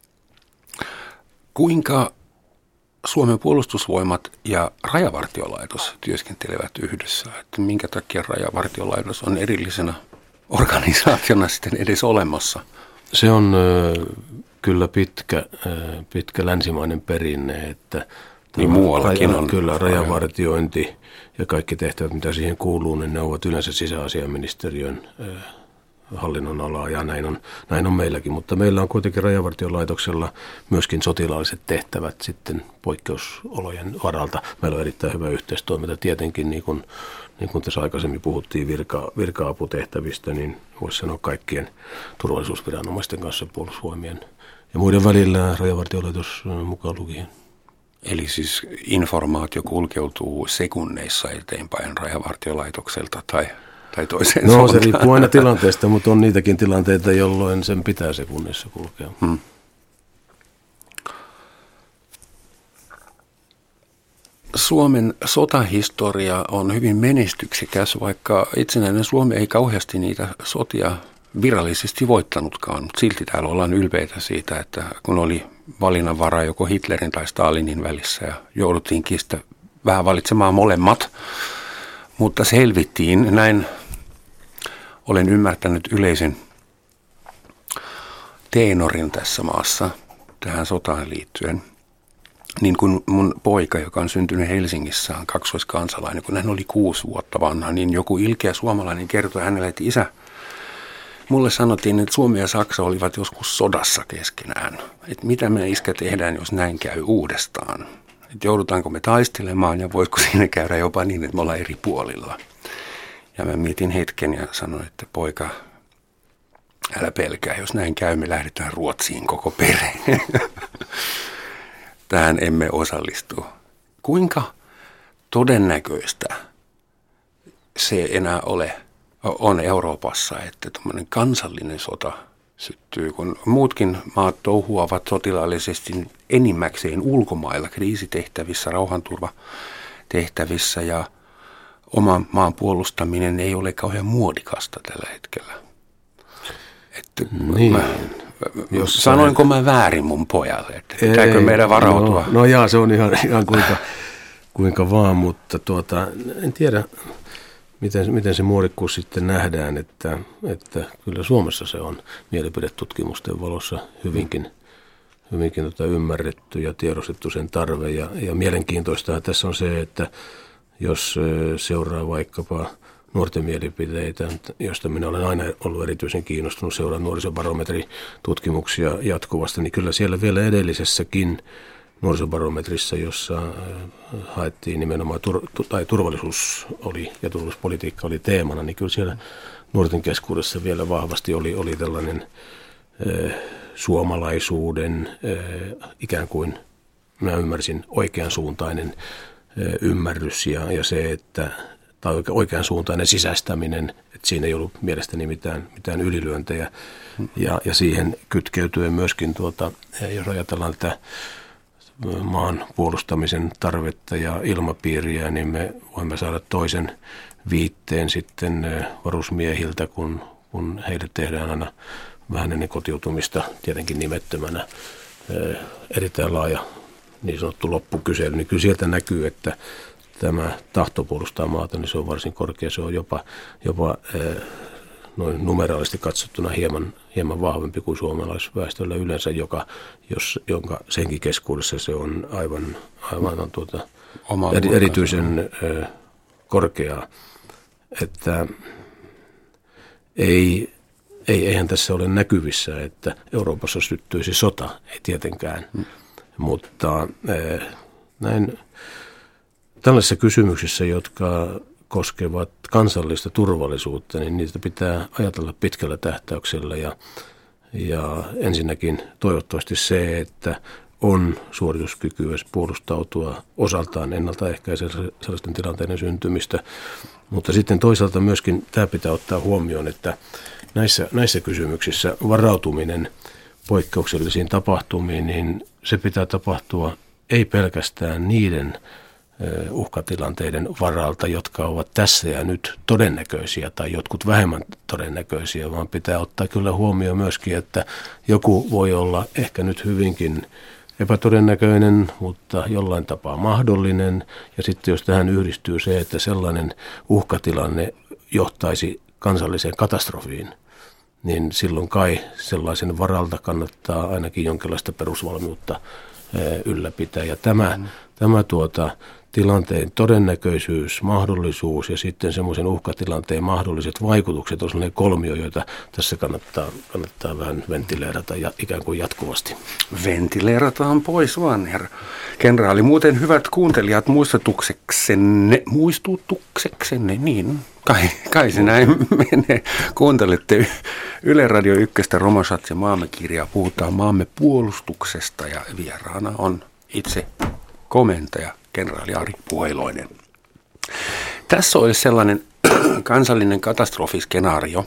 Kuinka Suomen puolustusvoimat ja Rajavartiolaitos työskentelevät yhdessä? Että minkä takia Rajavartiolaitos on erillisenä organisaationa sitten edes olemassa? Se on ö, kyllä pitkä, ö, pitkä länsimainen perinne, että niin muuallakin raja, on. Kyllä rajavartiointi ja kaikki tehtävät, mitä siihen kuuluu, niin ne ovat yleensä sisäasiaministeriön ö, hallinnon alaa ja näin on, näin on meilläkin. Mutta meillä on kuitenkin Rajavartiolaitoksella myöskin sotilaalliset tehtävät sitten poikkeusolojen varalta. Meillä on erittäin hyvä yhteistoiminta tietenkin, niin kuin, niin kuin tässä aikaisemmin puhuttiin virka, virka-aputehtävistä, niin voisi sanoa kaikkien turvallisuusviranomaisten kanssa puolustusvoimien ja muiden välillä Rajavartiolaitos mukaan lukien. Eli siis informaatio kulkeutuu sekunneissa eteenpäin Rajavartiolaitokselta tai, tai toiseen No suuntaan. Se riippuu aina tilanteesta, mutta on niitäkin tilanteita, jolloin sen pitää sekunnissa kulkea. Hmm. Suomen sotahistoria on hyvin menestyksekäs, vaikka itsenäinen Suomi ei kauheasti niitä sotia virallisesti voittanutkaan, mutta silti täällä ollaan ylpeitä siitä, että kun oli valinnanvara joko Hitlerin tai Stalinin välissä ja jouduttiinkin sitä vähän valitsemaan molemmat, mutta selvittiin. Näin olen ymmärtänyt yleisen teenorin tässä maassa tähän sotaan liittyen. Niin kuin mun poika, joka on syntynyt Helsingissä, on kaksoiskansalainen, kun hän oli kuusi vuotta vanha, niin joku ilkeä suomalainen kertoi hänelle, että isä, mulle sanottiin, että Suomi ja Saksa olivat joskus sodassa keskenään. Että mitä me iskä tehdään, jos näin käy uudestaan? Että joudutaanko me taistelemaan ja voisiko siinä käydä jopa niin, että me ollaan eri puolilla? Ja mä mietin hetken ja sanoin, että poika, älä pelkää, jos näin käy, me lähdetään Ruotsiin koko perhe. Tähän emme osallistu. Kuinka todennäköistä se enää ole? On Euroopassa, että tuommoinen kansallinen sota syttyy, kun muutkin maat touhuavat sotilaallisesti enimmäkseen ulkomailla kriisitehtävissä, rauhanturvatehtävissä ja oman maan puolustaminen ei ole kauhean muodikasta tällä hetkellä. Että niin. mä, Jossain. Sanoinko mä väärin mun pojalle, että pitääkö ei, meidän varautua? No, no jaa, se on ihan, ihan kuinka, kuinka vaan, mutta tuota, en tiedä. Miten, miten se muodikkuus sitten nähdään, että, että kyllä Suomessa se on mielipidetutkimusten valossa hyvinkin, hyvinkin tota ymmärretty ja tiedostettu sen tarve. Ja, ja mielenkiintoista tässä on se, että jos seuraa vaikkapa nuorten mielipiteitä, josta minä olen aina ollut erityisen kiinnostunut, seuraan nuorisobarometritutkimuksia jatkuvasti, niin kyllä siellä vielä edellisessäkin nuorisobarometrissa, jossa haettiin nimenomaan tur, tai turvallisuus oli ja turvallisuuspolitiikka oli teemana, niin kyllä siellä nuorten keskuudessa vielä vahvasti oli, oli tällainen eh, suomalaisuuden eh, ikään kuin, mä ymmärsin, oikean suuntainen eh, ymmärrys ja, ja se, että tai oikean suuntainen sisäistäminen, että siinä ei ollut mielestäni mitään, mitään ylilyöntejä ja, ja siihen kytkeytyen myöskin, tuota, jos ajatellaan tätä maan puolustamisen tarvetta ja ilmapiiriä, niin me voimme saada toisen viitteen sitten varusmiehiltä, kun, kun heille tehdään aina vähän ennen kotiutumista tietenkin nimettömänä erittäin laaja niin sanottu loppukysely, niin kyllä sieltä näkyy, että tämä tahto puolustaa maata, niin se on varsin korkea, se on jopa, jopa noin numeraalisesti katsottuna hieman, hieman vahvempi kuin suomalaisväestöllä yleensä, joka, jos, jonka senkin keskuudessa se on aivan, aivan tuota, eri, erityisen ö, korkeaa. Että ei, ei, eihän tässä ole näkyvissä, että Euroopassa syttyisi sota, ei tietenkään, hmm. mutta ö, näin tällaisissa kysymyksissä, jotka koskevat kansallista turvallisuutta, niin niitä pitää ajatella pitkällä tähtäyksellä ja, ja ensinnäkin toivottavasti se, että on suorituskykyä puolustautua osaltaan ennaltaehkäisee sellaisten tilanteiden syntymistä, mutta sitten toisaalta myöskin tämä pitää ottaa huomioon, että näissä, näissä kysymyksissä varautuminen poikkeuksellisiin tapahtumiin, niin se pitää tapahtua ei pelkästään niiden uhkatilanteiden varalta, jotka ovat tässä ja nyt todennäköisiä tai jotkut vähemmän todennäköisiä, vaan pitää ottaa kyllä huomioon myöskin, että joku voi olla ehkä nyt hyvinkin epätodennäköinen, mutta jollain tapaa mahdollinen. Ja sitten jos tähän yhdistyy se, että sellainen uhkatilanne johtaisi kansalliseen katastrofiin, niin silloin kai sellaisen varalta kannattaa ainakin jonkinlaista perusvalmiutta ylläpitää. Ja tämä, mm. tämä tuota, tilanteen todennäköisyys, mahdollisuus ja sitten semmoisen uhkatilanteen mahdolliset vaikutukset on sellainen kolmio, joita tässä kannattaa, kannattaa vähän ventileerata ja ikään kuin jatkuvasti. Ventileerataan pois vaan, herra kenraali. Muuten hyvät kuuntelijat, muistutukseksenne, muistutukseksenne, niin kai, kai se näin menee. Kuuntelette Yle Radio ykköstä Romosat ja maamme kirjaa. Puhutaan maamme puolustuksesta ja vieraana on itse komentaja kenraali Ari Puheloinen. Tässä olisi sellainen kansallinen katastrofiskenaario,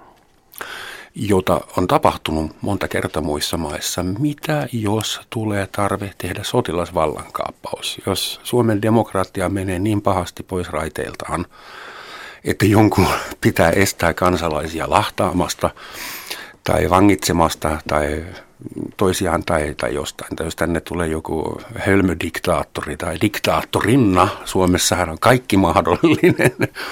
jota on tapahtunut monta kertaa muissa maissa. Mitä jos tulee tarve tehdä sotilasvallankaappaus? Jos Suomen demokratia menee niin pahasti pois raiteiltaan, että jonkun pitää estää kansalaisia lahtaamasta tai vangitsemasta tai toisiaan tai, tai jostain. Tai jos tänne tulee joku hölmödiktaattori tai diktaattorinna, Suomessahan on kaikki mahdollinen,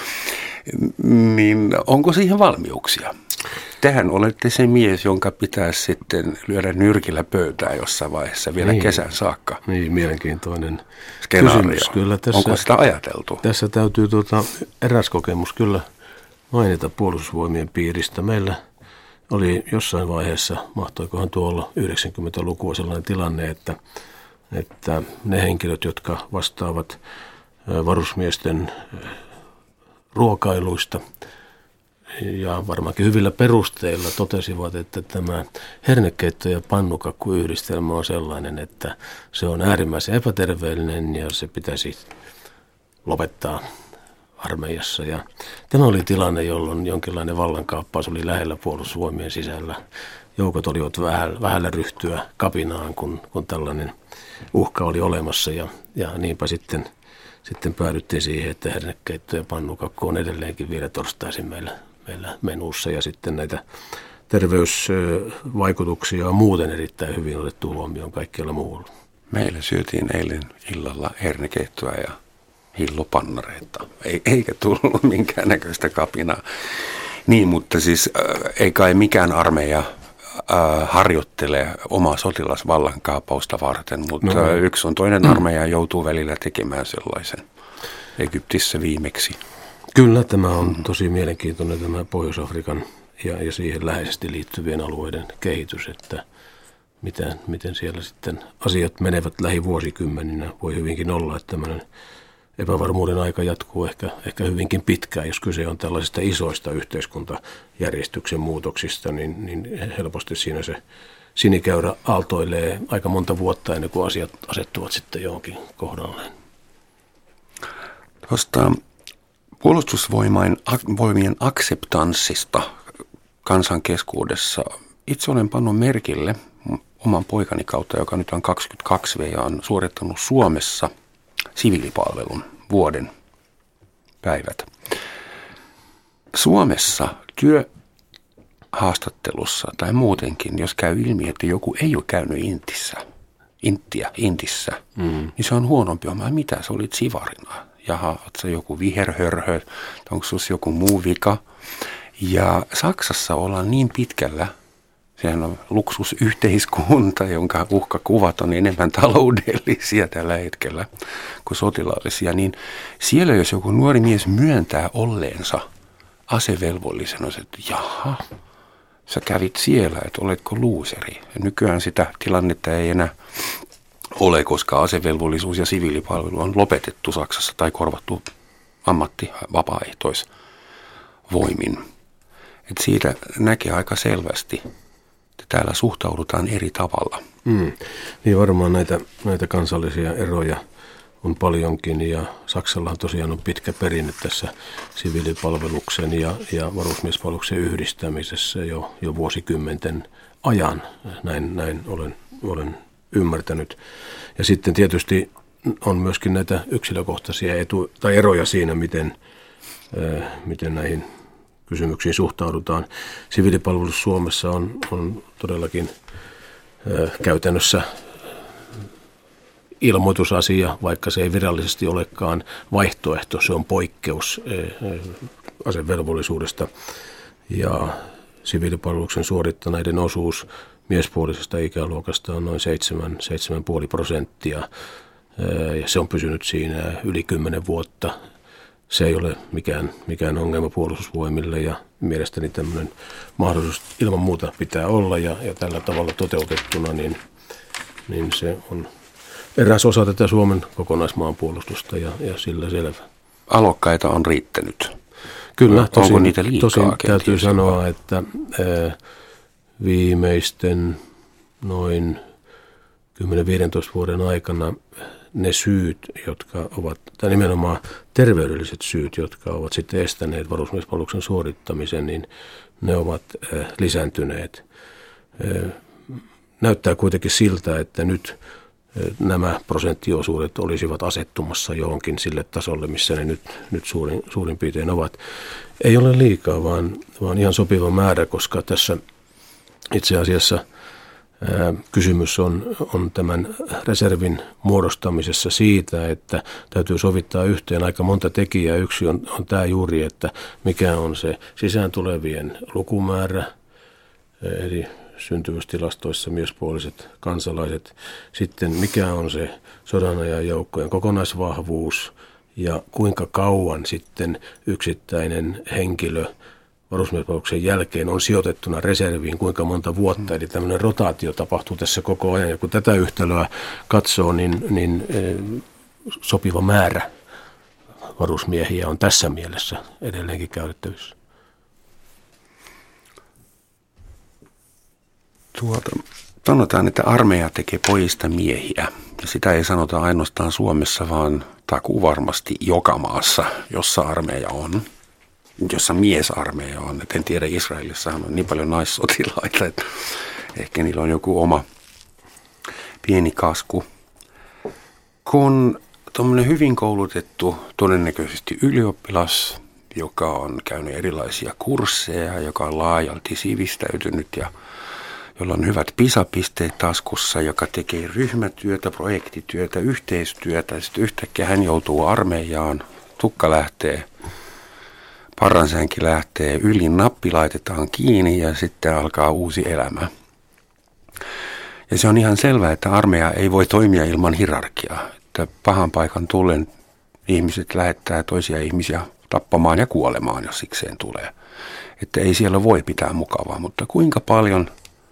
niin onko siihen valmiuksia? Tehän olette se mies, jonka pitäisi sitten lyödä nyrkillä pöytään jossain vaiheessa vielä niin, kesän saakka. Niin, mielenkiintoinen kysymys. Kyllä tässä, onko sitä ajateltu? Tässä täytyy tuota, eräs kokemus kyllä mainita puolustusvoimien piiristä. Meillä oli jossain vaiheessa, mahtoikohan tuolla yhdeksänkymmentälukua sellainen tilanne, että, että ne henkilöt, jotka vastaavat varusmiesten ruokailuista ja varmaankin hyvillä perusteilla totesivat, että tämä hernekeitto- ja pannukakkuyhdistelmä on sellainen, että se on äärimmäisen epäterveellinen ja se pitäisi lopettaa armeijassa. Ja tämä oli tilanne, jolloin jonkinlainen vallankaappaus oli lähellä puolustusvoimien sisällä. Joukot olivat vähällä, vähällä ryhtyä kapinaan, kun, kun tällainen uhka oli olemassa. Ja, ja niinpä sitten, sitten päädyttiin siihen, että hernekeitto ja pannukakku on edelleenkin vielä torstaisin meillä, meillä menussa. Ja sitten näitä terveysvaikutuksia on muuten erittäin hyvin otettu huomioon kaikkialla muualla. Meillä syötiin eilen illalla hernekeittoa ja hillopannareita, eikä tullut minkäännäköistä kapinaa. Niin, mutta siis äh, ei kai mikään armeija äh, harjoittele omaa sotilasvallankaappausta varten, mutta no. yksi on toinen armeija joutuu välillä tekemään sellaisen. Egyptissä viimeksi. Kyllä, tämä on tosi mielenkiintoinen tämä Pohjois-Afrikan ja, ja siihen läheisesti liittyvien alueiden kehitys, että miten, miten siellä sitten asiat menevät lähivuosikymmeninä. Voi hyvinkin olla, että tämmöinen epävarmuuden aika jatkuu ehkä, ehkä hyvinkin pitkään, jos kyse on tällaisista isoista yhteiskuntajärjestyksen muutoksista, niin, niin helposti siinä se sinikäyrä aaltoilee aika monta vuotta ennen kuin asiat asettuvat sitten johonkin kohdalleen. Tuosta puolustusvoimien akseptanssista kansan keskuudessa itse olen pannut merkille oman poikani kautta, joka nyt on kaksikymmentäkaksi vuotias ja on suorittanut Suomessa siviilipalvelun vuoden päivät. Suomessa työhaastattelussa tai muutenkin, jos käy ilmi, että joku ei ole käynyt Intissä, Inttiä, Intissä, mm. niin se on huonompi. Mä, mitä, sä olit sivarina? Jaha, oot sä joku viherhörhö, onko sus joku muu vika? Ja Saksassa ollaan niin pitkällä, sehän on luksusyhteiskunta, jonka uhkakuvat on enemmän taloudellisia tällä hetkellä kuin sotilaallisia, niin siellä jos joku nuori mies myöntää olleensa asevelvollisena, että jaha, sä kävit siellä, että oletko luuseri. Ja nykyään sitä tilannetta ei enää ole, koska asevelvollisuus ja siviilipalvelu on lopetettu Saksassa tai korvattu ammatti vapaaehtoisvoimin. Et siitä näkee aika selvästi, että täällä suhtaudutaan eri tavalla. Mm. Niin varmaan näitä, näitä kansallisia eroja on paljonkin ja Saksallahan tosiaan on pitkä perinne tässä siviilipalveluksen ja, ja varusmiespalveluksen yhdistämisessä jo, jo vuosikymmenten ajan. Näin, näin olen, olen ymmärtänyt. Ja sitten tietysti on myöskin näitä yksilökohtaisia etu, tai eroja siinä, miten, äh, miten näihin kysymyksiin suhtaudutaan. Siviilipalvelus Suomessa on, on todellakin äh, käytännössä ilmoitusasia, vaikka se ei virallisesti olekaan vaihtoehto, se on poikkeus äh, asevelvollisuudesta. Ja siviilipalveluksen suorittaneiden osuus miespuolisesta ikäluokasta on noin seitsemän, seitsemän pilkku viisi prosenttia ja se on pysynyt siinä yli kymmenen vuotta. Se ei ole mikään, mikään ongelma puolustusvoimille ja mielestäni tämmöinen mahdollisuus ilman muuta pitää olla ja, ja tällä tavalla toteutettuna, niin, niin se on eräs osa tätä Suomen kokonaismaanpuolustusta ja, ja sillä selvä. Alokkaita on riittänyt. Kyllä, tosin, onko niitä liikaa? Tosin täytyy sanoa, että ää, viimeisten noin kymmenen viisitoista vuoden aikana ne syyt, jotka ovat, tai nimenomaan terveydelliset syyt, jotka ovat sitten estäneet varusmiespalveluksen suorittamisen, niin ne ovat äh, lisääntyneet. Äh, näyttää kuitenkin siltä, että nyt äh, nämä prosenttiosuudet olisivat asettumassa johonkin sille tasolle, missä ne nyt, nyt suurin, suurin piirtein ovat. Ei ole liikaa, vaan, vaan ihan sopiva määrä, koska tässä itse asiassa ää, kysymys on, on tämän reservin muodostamisessa siitä, että täytyy sovittaa yhteen aika monta tekijää. Yksi on, on tämä juuri, että mikä on se sisään tulevien lukumäärä, eli syntyvyystilastoissa miespuoliset kansalaiset. Sitten mikä on se sodanajan joukkojen kokonaisvahvuus ja kuinka kauan sitten yksittäinen henkilö varusmiespalveluksen jälkeen on sijoitettuna reserviin, kuinka monta vuotta, eli tämmöinen rotaatio tapahtuu tässä koko ajan. Ja kun tätä yhtälöä katsoo, niin, niin sopiva määrä varusmiehiä on tässä mielessä edelleenkin käytettävissä. Tuota, sanotaan, että armeija tekee pojista miehiä. Ja sitä ei sanota ainoastaan Suomessa, vaan takuu varmasti joka maassa, jossa armeija on. Jossa miesarmeija on. Et en tiedä, Israelissahan on niin paljon naissotilaita, että ehkä niillä on joku oma pieni kasku. Kun tuommoinen hyvin koulutettu, todennäköisesti ylioppilas, joka on käynyt erilaisia kursseja, joka on laajalti sivistäytynyt ja jolla on hyvät pisapisteet taskussa, joka tekee ryhmätyötä, projektityötä, yhteistyötä, ja sitten yhtäkkiä hän joutuu armeijaan, tukka lähtee, parransänki lähtee, ylin nappi laitetaan kiinni ja sitten alkaa uusi elämä. Ja se on ihan selvää, että armeija ei voi toimia ilman hierarkiaa, että pahan paikan tullen ihmiset lähettää toisia ihmisiä tappamaan ja kuolemaan, jos sikseen tulee. Että ei siellä voi pitää mukavaa, mutta kuinka paljon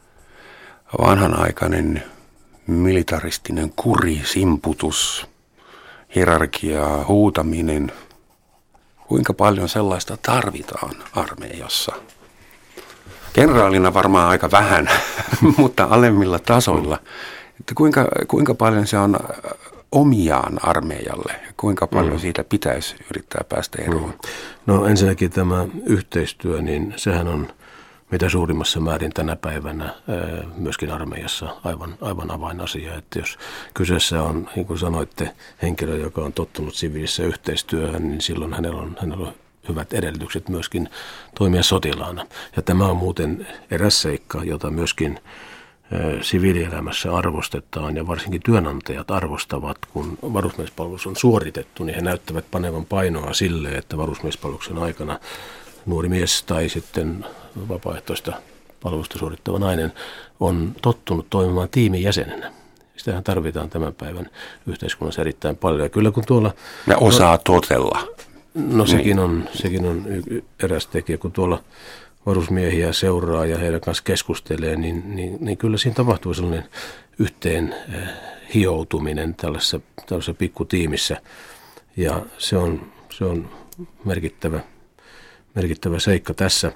vanhanaikainen militaristinen kuri, simputus, hierarkiaa, huutaminen, kuinka paljon sellaista tarvitaan armeijassa? Kenraalina varmaan aika vähän, mutta alemmilla tasoilla. Että kuinka, kuinka paljon se on omiaan armeijalle ja kuinka paljon mm. siitä pitäisi yrittää päästä eroon? Mm. No ensinnäkin tämä yhteistyö, niin sehän on mitä suurimmassa määrin tänä päivänä myöskin armeijassa aivan, aivan avainasia. Että jos kyseessä on, niin kuin sanoitte, henkilö, joka on tottunut siviilissä yhteistyöhön, niin silloin hänellä on, hänellä on hyvät edellytykset myöskin toimia sotilaana. Ja tämä on muuten eräs seikka, jota myöskin siviilielämässä arvostetaan ja varsinkin työnantajat arvostavat, kun varusmiespalvelus on suoritettu, niin he näyttävät panevan painoa sille, että varusmiespalveluksen aikana nuori mies tai sitten vapaaehtoista palvelusta suorittava nainen on tottunut toimimaan tiimin jäsenenä. Sitähän tarvitaan tämän päivän yhteiskunnassa erittäin paljon. Ja kyllä kun tuolla... Ja osaa totella. No sekin on, sekin on eräs tekijä, kun tuolla varusmiehiä seuraa ja heidän kanssa keskustelee, niin, niin, niin kyllä siinä tapahtuu sellainen yhteen hioutuminen tällaisessa, tällaisessa pikkutiimissä. Ja se on, se on merkittävä, merkittävä seikka tässä.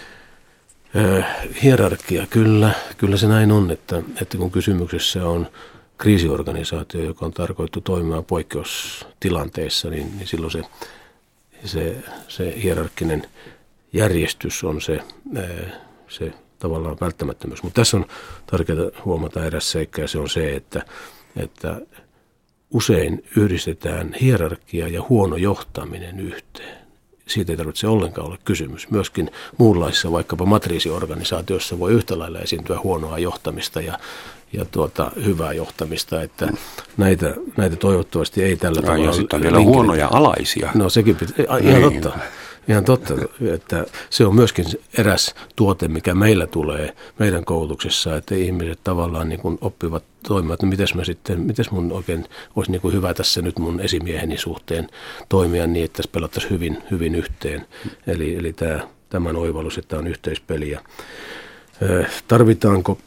Ö, hierarkia, kyllä, kyllä se näin on, että, että kun kysymyksessä on kriisiorganisaatio, joka on tarkoitettu toimimaan poikkeustilanteissa, niin, niin silloin se, se, se hierarkkinen järjestys on se, se tavallaan välttämättömyys. Mutta tässä on tärkeää huomata eräs seikka, ja se on se, että, että usein yhdistetään hierarkia ja huono johtaminen yhteen. Siitä ei tarvitse ollenkaan olla kysymys. Myöskin muunlaisissa, vaikkapa matriisiorganisaatioissa, voi yhtä lailla esiintyä huonoa johtamista ja, ja tuota, hyvää johtamista, että näitä, näitä toivottavasti ei tällä tavalla... Ja sitten on vielä huonoja alaisia. No sekin pitää, ihan niin. totta. Ihan totta, että se on myöskin eräs tuote, mikä meillä tulee meidän koulutuksessa, että ihmiset tavallaan niin kuin oppivat toimimaan, että mites mä sitten, mites mun oikein olisi niin kuin hyvä tässä nyt mun esimieheni suhteen toimia niin, että tässä pelattaisiin hyvin, hyvin yhteen. Eli, eli tämä, tämän oivallus, että on yhteispeliä. Tarvitaanko,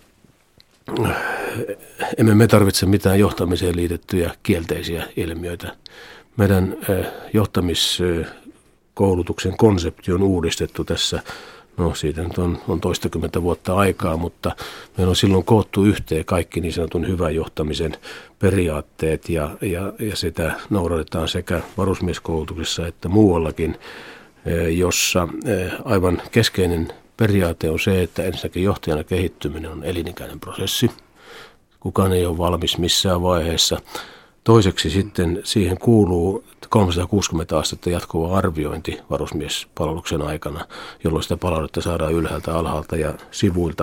emme me tarvitse mitään johtamiseen liitettyjä kielteisiä ilmiöitä. Meidän johtamis koulutuksen konsepti on uudistettu tässä, no siitä nyt on, on toistakymmentä vuotta aikaa, mutta meillä on silloin koottu yhteen kaikki niin sanotun hyvän johtamisen periaatteet ja, ja, ja sitä noudatetaan sekä varusmieskoulutuksessa että muuallakin, jossa aivan keskeinen periaate on se, että ensinnäkin johtajana kehittyminen on elinikäinen prosessi. Kukaan ei ole valmis missään vaiheessa. Toiseksi sitten siihen kuuluu kolmesataakuusikymmentä astetta jatkuva arviointi varusmiespalveluksen aikana, jolloin sitä palautetta saadaan ylhäältä, alhaalta ja sivuilta.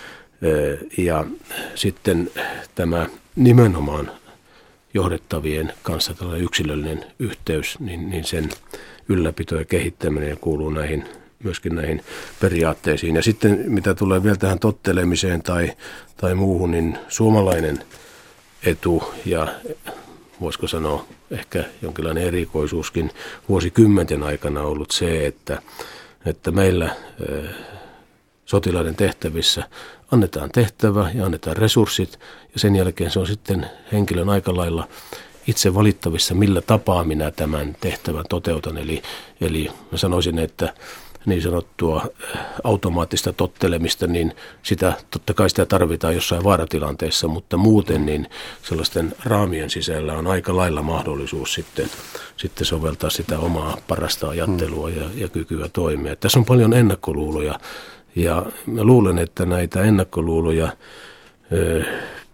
Ja sitten tämä nimenomaan johdettavien kanssa tällainen yksilöllinen yhteys, niin, niin sen ylläpito ja kehittäminen kuuluu näihin, myöskin näihin periaatteisiin. Ja sitten mitä tulee vielä tähän tottelemiseen tai, tai muuhun, niin suomalainen etu ja voisiko sanoa ehkä jonkinlainen erikoisuuskin vuosikymmenten aikana ollut se, että, että meillä ä, sotilaiden tehtävissä annetaan tehtävä ja annetaan resurssit ja sen jälkeen se on sitten henkilön aika lailla itse valittavissa, millä tapaa minä tämän tehtävän toteutan. Eli, eli mä sanoisin, että niin sanottua automaattista tottelemista, niin sitä totta kai sitä tarvitaan jossain vaaratilanteessa, mutta muuten niin sellaisten raamien sisällä on aika lailla mahdollisuus sitten, sitten soveltaa sitä omaa parasta ajattelua ja, ja kykyä toimia. Tässä on paljon ennakkoluuloja ja mä luulen, että näitä ennakkoluuloja ö,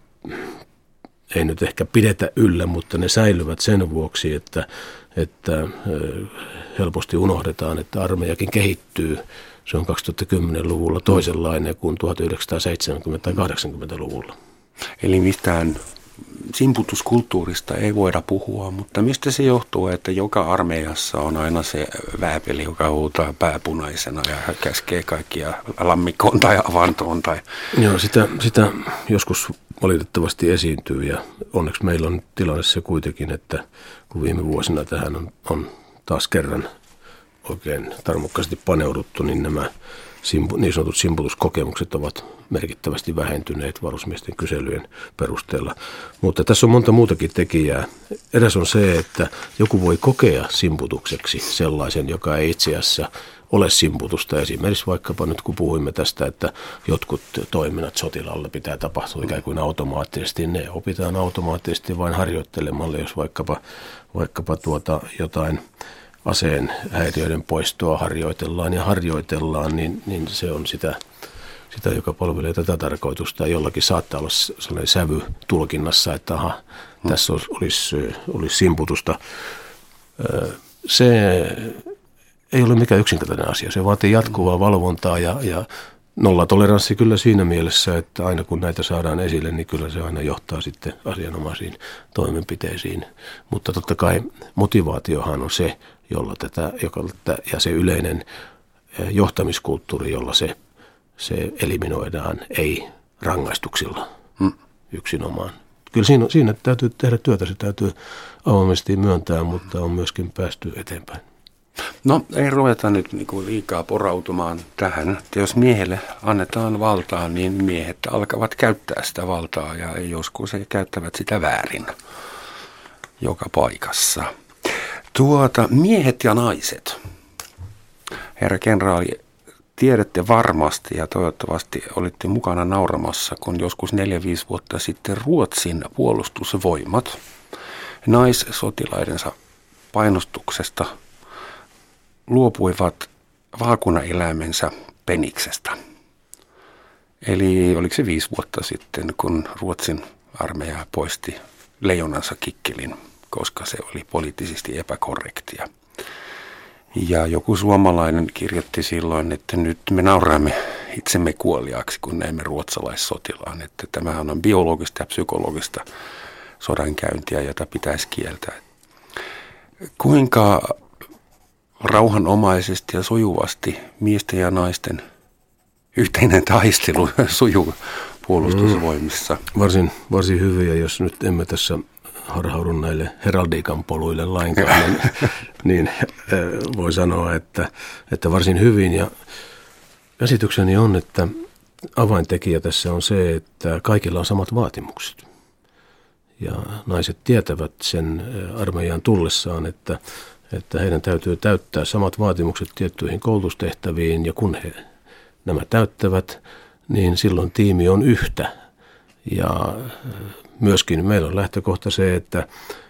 ei nyt ehkä pidetä yllä, mutta ne säilyvät sen vuoksi, että, että helposti unohdetaan, että armeijakin kehittyy. Se on kaksituhattakymmenluvulla toisenlainen kuin tuhatyhdeksänsataaseitsemänkymmentä- tai kahdeksankymmentäluvulla. Eli mistään simputuskulttuurista ei voida puhua, mutta mistä se johtuu, että joka armeijassa on aina se vääpeli, joka huutaa pääpunaisena ja käskee kaikkia lammikkoon tai avantoon? Tai... Joo, sitä, sitä joskus valitettavasti esiintyy ja onneksi meillä on tilanne se kuitenkin, että kun viime vuosina tähän on, on taas kerran oikein tarmokkaasti paneuduttu, niin nämä niin sanotut simputuskokemukset ovat merkittävästi vähentyneet varusmiesten kyselyjen perusteella. Mutta tässä on monta muutakin tekijää. Eräs on se, että joku voi kokea simputukseksi sellaisen, joka ei itse asiassa ole simputusta. Esimerkiksi vaikkapa nyt kun puhuimme tästä, että jotkut toiminnat sotilaalla pitää tapahtua ikään kuin automaattisesti. Ne opitaan automaattisesti vain harjoittelemalla, jos vaikkapa, vaikkapa tuota jotain aseen häiriöiden poistoa harjoitellaan ja harjoitellaan, niin, niin se on sitä, sitä, joka palvelee tätä tarkoitusta. Jollakin saattaa olla sellainen sävy tulkinnassa, että aha, tässä olisi, olisi simputusta. Se ei ole mikään yksinkertainen asia. Se vaatii jatkuvaa valvontaa ja, ja nollatoleranssi kyllä siinä mielessä, että aina kun näitä saadaan esille, niin kyllä se aina johtaa sitten asianomaisiin toimenpiteisiin. Mutta totta kai motivaatiohan on se, jolla tätä, joka, ja se yleinen johtamiskulttuuri, jolla se, se eliminoidaan, ei rangaistuksilla hmm. yksinomaan. Kyllä siinä, siinä täytyy tehdä työtä, se täytyy avoimesti myöntää, mutta on myöskin päästy eteenpäin. No ei ruveta nyt niinku liikaa porautumaan tähän. Jos miehelle annetaan valtaa, niin miehet alkavat käyttää sitä valtaa ja joskus he käyttävät sitä väärin joka paikassa. Tuota, miehet ja naiset. Herra kenraali, tiedätte varmasti ja toivottavasti olitte mukana nauramassa, kun joskus neljä viisi vuotta sitten Ruotsin puolustusvoimat naissotilaidensa painostuksesta luopuivat vaakunaeläimensä peniksestä. Eli oliko se viisi vuotta sitten, kun Ruotsin armeija poisti leijonansa kikkelin, koska se oli poliittisesti epäkorrektia. Ja joku suomalainen kirjoitti silloin, että nyt me nauraamme itsemme kuoliaaksi, kun näemme ruotsalaissotilaan. Että tämähän on biologista ja psykologista sodankäyntiä, jota pitäisi kieltää. Kuinka rauhanomaisesti ja sujuvasti miesten ja naisten yhteinen taistelu sujuu puolustusvoimissa? Mm, varsin, varsin hyviä, jos nyt emme tässä harhaudu näille heraldiikan poluille lainkaan, niin, niin voi sanoa, että, että varsin hyvin. Ja käsitykseni on, että avaintekijä tässä on se, että kaikilla on samat vaatimukset. Ja naiset tietävät sen armeijan tullessaan, että, että heidän täytyy täyttää samat vaatimukset tiettyihin koulutustehtäviin, ja kun he nämä täyttävät, niin silloin tiimi on yhtä. Ja myöskin meillä on lähtökohta se, että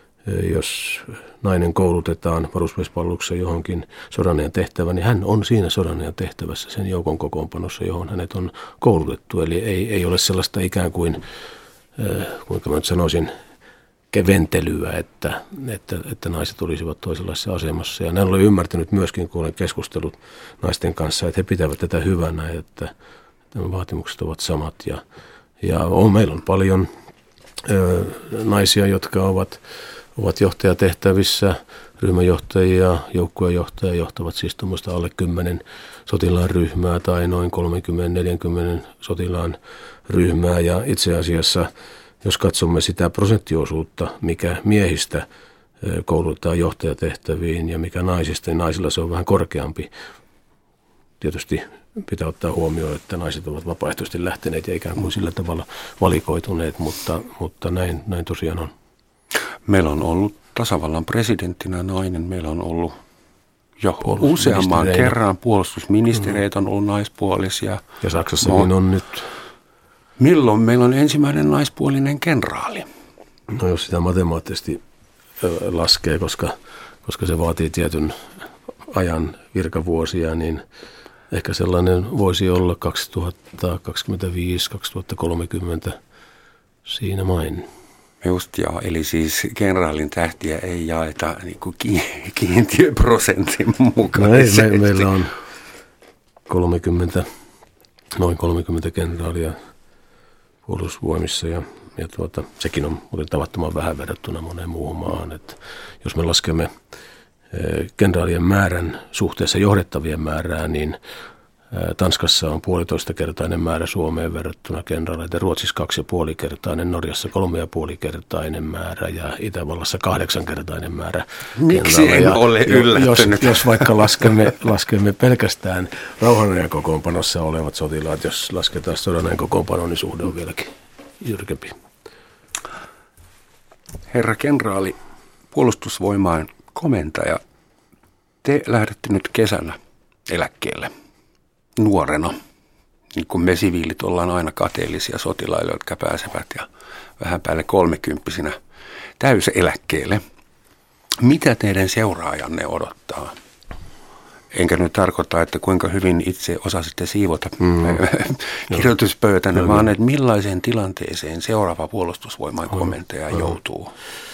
jos nainen koulutetaan varusmiespalveluksessa johonkin sodanajan tehtävään, niin hän on siinä sodanajan tehtävässä sen joukon kokoonpanossa, johon hänet on koulutettu. Eli ei, ei ole sellaista ikään kuin, äh, kuinka mä nyt sanoisin, keventelyä, että, että, että naiset olisivat toisenlaisessa asemassa. Ja näin olen ymmärtänyt myöskin, kun olen keskustellut naisten kanssa, että he pitävät tätä hyvänä, että nämä vaatimukset ovat samat. Ja, ja on, meillä on paljon ö, naisia, jotka ovat, ovat johtajatehtävissä, ryhmäjohtajia, joukkuejohtajia, johtavat siis tuommoista alle kymmenen sotilaan ryhmää tai noin kolmekymmentä neljäkymmentä sotilaan ryhmää. Ja itse asiassa, jos katsomme sitä prosenttiosuutta, mikä miehistä koulutetaan johtajatehtäviin ja mikä naisista, niin naisilla se on vähän korkeampi. Tietysti pitää ottaa huomioon, että naiset ovat vapaaehtoisesti lähteneet ja ikään kuin sillä tavalla valikoituneet, mutta, mutta näin, näin tosiaan on. Meillä on ollut tasavallan presidenttinä nainen, meillä on ollut jo useamman kerran puolustusministereitä on ollut naispuolisia. Ja Saksassakin on nyt. Milloin meillä on ensimmäinen naispuolinen kenraali? No jos sitä matemaattisesti laskee, koska, koska se vaatii tietyn ajan virkavuosia, niin ehkä sellainen voisi olla kaksituhattakaksikymmentäviisi kaksituhattakolmekymmentä siinä main. Just joo, eli siis kenraalin tähtiä ei jaeta niin kuin kiintiöprosentin mukaisesti. No ei, me, meillä on kolmekymmentä, noin kolmekymmentä kenraalia puolustusvoimissa ja, ja tuota, sekin on muuten tavattoman vähän verrattuna moneen muuhun maahan. Että jos me laskemme kenraalien määrän suhteessa johdettavien määrään, niin Tanskassa on puolitoista kertainen määrä Suomeen verrattuna kenraaleita, Ruotsissa kaksi ja puoli kertainen, Norjassa kolme ja puoli kertainen määrä ja Itävallassa kahdeksan kertainen määrä. Miksi en ja ole yllättynyt? Jos, jos vaikka laskemme, laskemme pelkästään rauhanajan kokoonpanossa olevat sotilaat, jos lasketaan sodanajan kokoonpano, niin suhde on vieläkin jyrkempi. Herra kenraali, puolustusvoimain komentaja, te lähdette nyt kesällä eläkkeelle nuorena. Niin kuin me siviilit ollaan aina kateellisia sotilaille, jotka pääsevät ja vähän päälle kolmekymppisinä täyseläkkeelle. Mitä teidän seuraajanne odottaa? Enkä nyt tarkoita, että kuinka hyvin itse osasitte siivota mm. kirjoituspöytänä, vaan että millaiseen tilanteeseen seuraava puolustusvoimain komentaja mm. joutuu.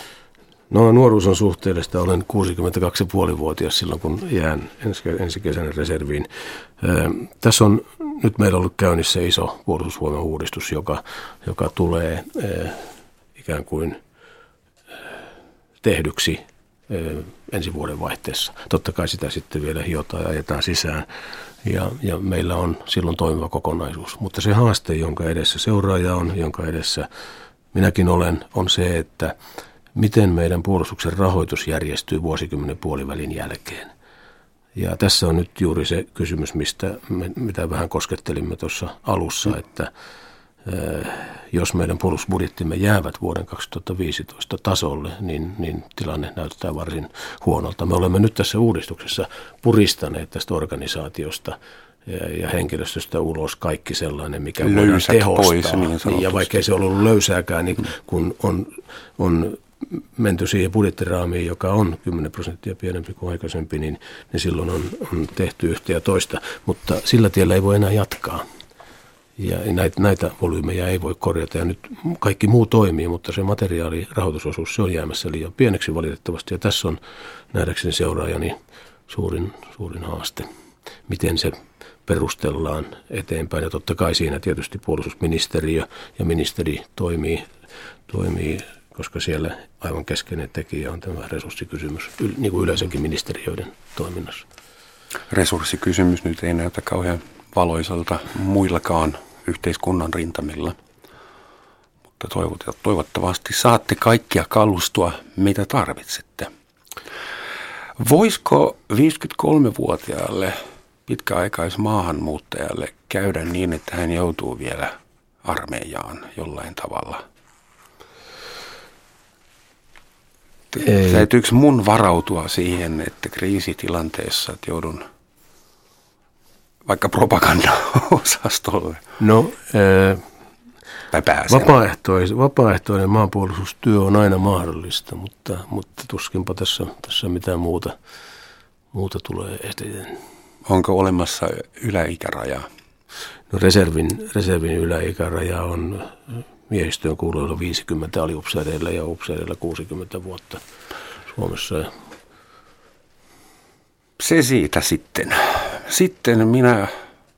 No nuoruus on suhteellista. Olen kuusikymmentäkaksi pilkku viisi vuotias silloin, kun jään ensi, ensi kesänä reserviin. Ö, tässä on nyt meillä ollut käynnissä iso puolustusvoiman uudistus, joka, joka tulee ö, ikään kuin ö, tehdyksi ö, ensi vuoden vaihteessa. Totta kai sitä sitten vielä hiotaan ja ajetaan sisään ja, ja meillä on silloin toimiva kokonaisuus. Mutta se haaste, jonka edessä seuraaja on, jonka edessä minäkin olen, on se, että miten meidän puolustuksen rahoitus järjestyy vuosikymmenen puolivälin jälkeen. Ja tässä on nyt juuri se kysymys, mistä me, mitä vähän koskettelimme tuossa alussa, mm. että äh, jos meidän puolustusbudjettimme jäävät vuoden kaksituhattaviisitoista tasolle, niin, niin tilanne näyttää varsin huonolta. Me olemme nyt tässä uudistuksessa puristaneet tästä organisaatiosta ja, ja henkilöstöstä ulos kaikki sellainen, mikä voidaan tehostaa. Pois, niin ja vaikkei se ollut löysääkään, niin kun on... on menty siihen budjettiraamiin, joka on kymmenen prosenttia pienempi kuin aikaisempi, niin, niin silloin on, on tehty yhtä ja toista, mutta sillä tiellä ei voi enää jatkaa. Ja näitä, näitä volyymeja ei voi korjata ja nyt kaikki muu toimii, mutta se materiaalirahoitusosuus, se on jäämässä liian pieneksi valitettavasti ja tässä on nähdäkseni seuraajani suurin, suurin haaste. Miten se perustellaan eteenpäin ja totta kai siinä tietysti puolustusministeriö ja ministeri toimii, toimii koska siellä aivan keskeinen tekijä on tämä resurssikysymys, niin kuin yleensäkin ministeriöiden toiminnassa. Resurssikysymys nyt ei näytä kauhean valoisalta muillakaan yhteiskunnan rintamilla, mutta toivottavasti saatte kaikkia kalustua, mitä tarvitsette. Voisiko viisikymmentäkolmevuotiaalle pitkäaikaismaahanmuuttajalle käydä niin, että hän joutuu vielä armeijaan jollain tavalla? Täytyykö mun varautua siihen, että kriisitilanteessa että joudun vaikka propaganda-osastolle? No, vapaaehtois, vapaaehtoinen maanpuolustustyö on aina mahdollista, mutta, mutta tuskinpa tässä, tässä mitään muuta, muuta tulee eteen. Onko olemassa yläikäraja? No reservin, reservin yläikäraja on... Miehistöön kuuluu viisikymmentä aliupseereilla ja upseereilla kuusikymmentä vuotta Suomessa. Se siitä sitten. Sitten minä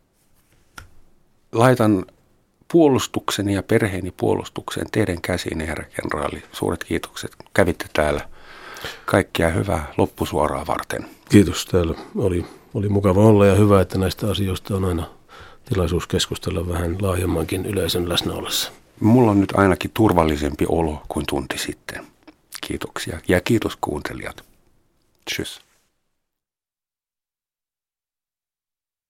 laitan puolustukseni ja perheeni puolustukseen teidän käsiin, herra kenraali. Suuret kiitokset. Kävitte täällä. Kaikkia hyvää loppusuoraa varten. Kiitos. Täällä oli, oli mukava olla ja hyvä, että näistä asioista on aina tilaisuus keskustella vähän laajemmankin yleisön läsnä ollessa. Mulla on nyt ainakin turvallisempi olo kuin tunti sitten. Kiitoksia ja kiitos kuuntelijat. Tschüss.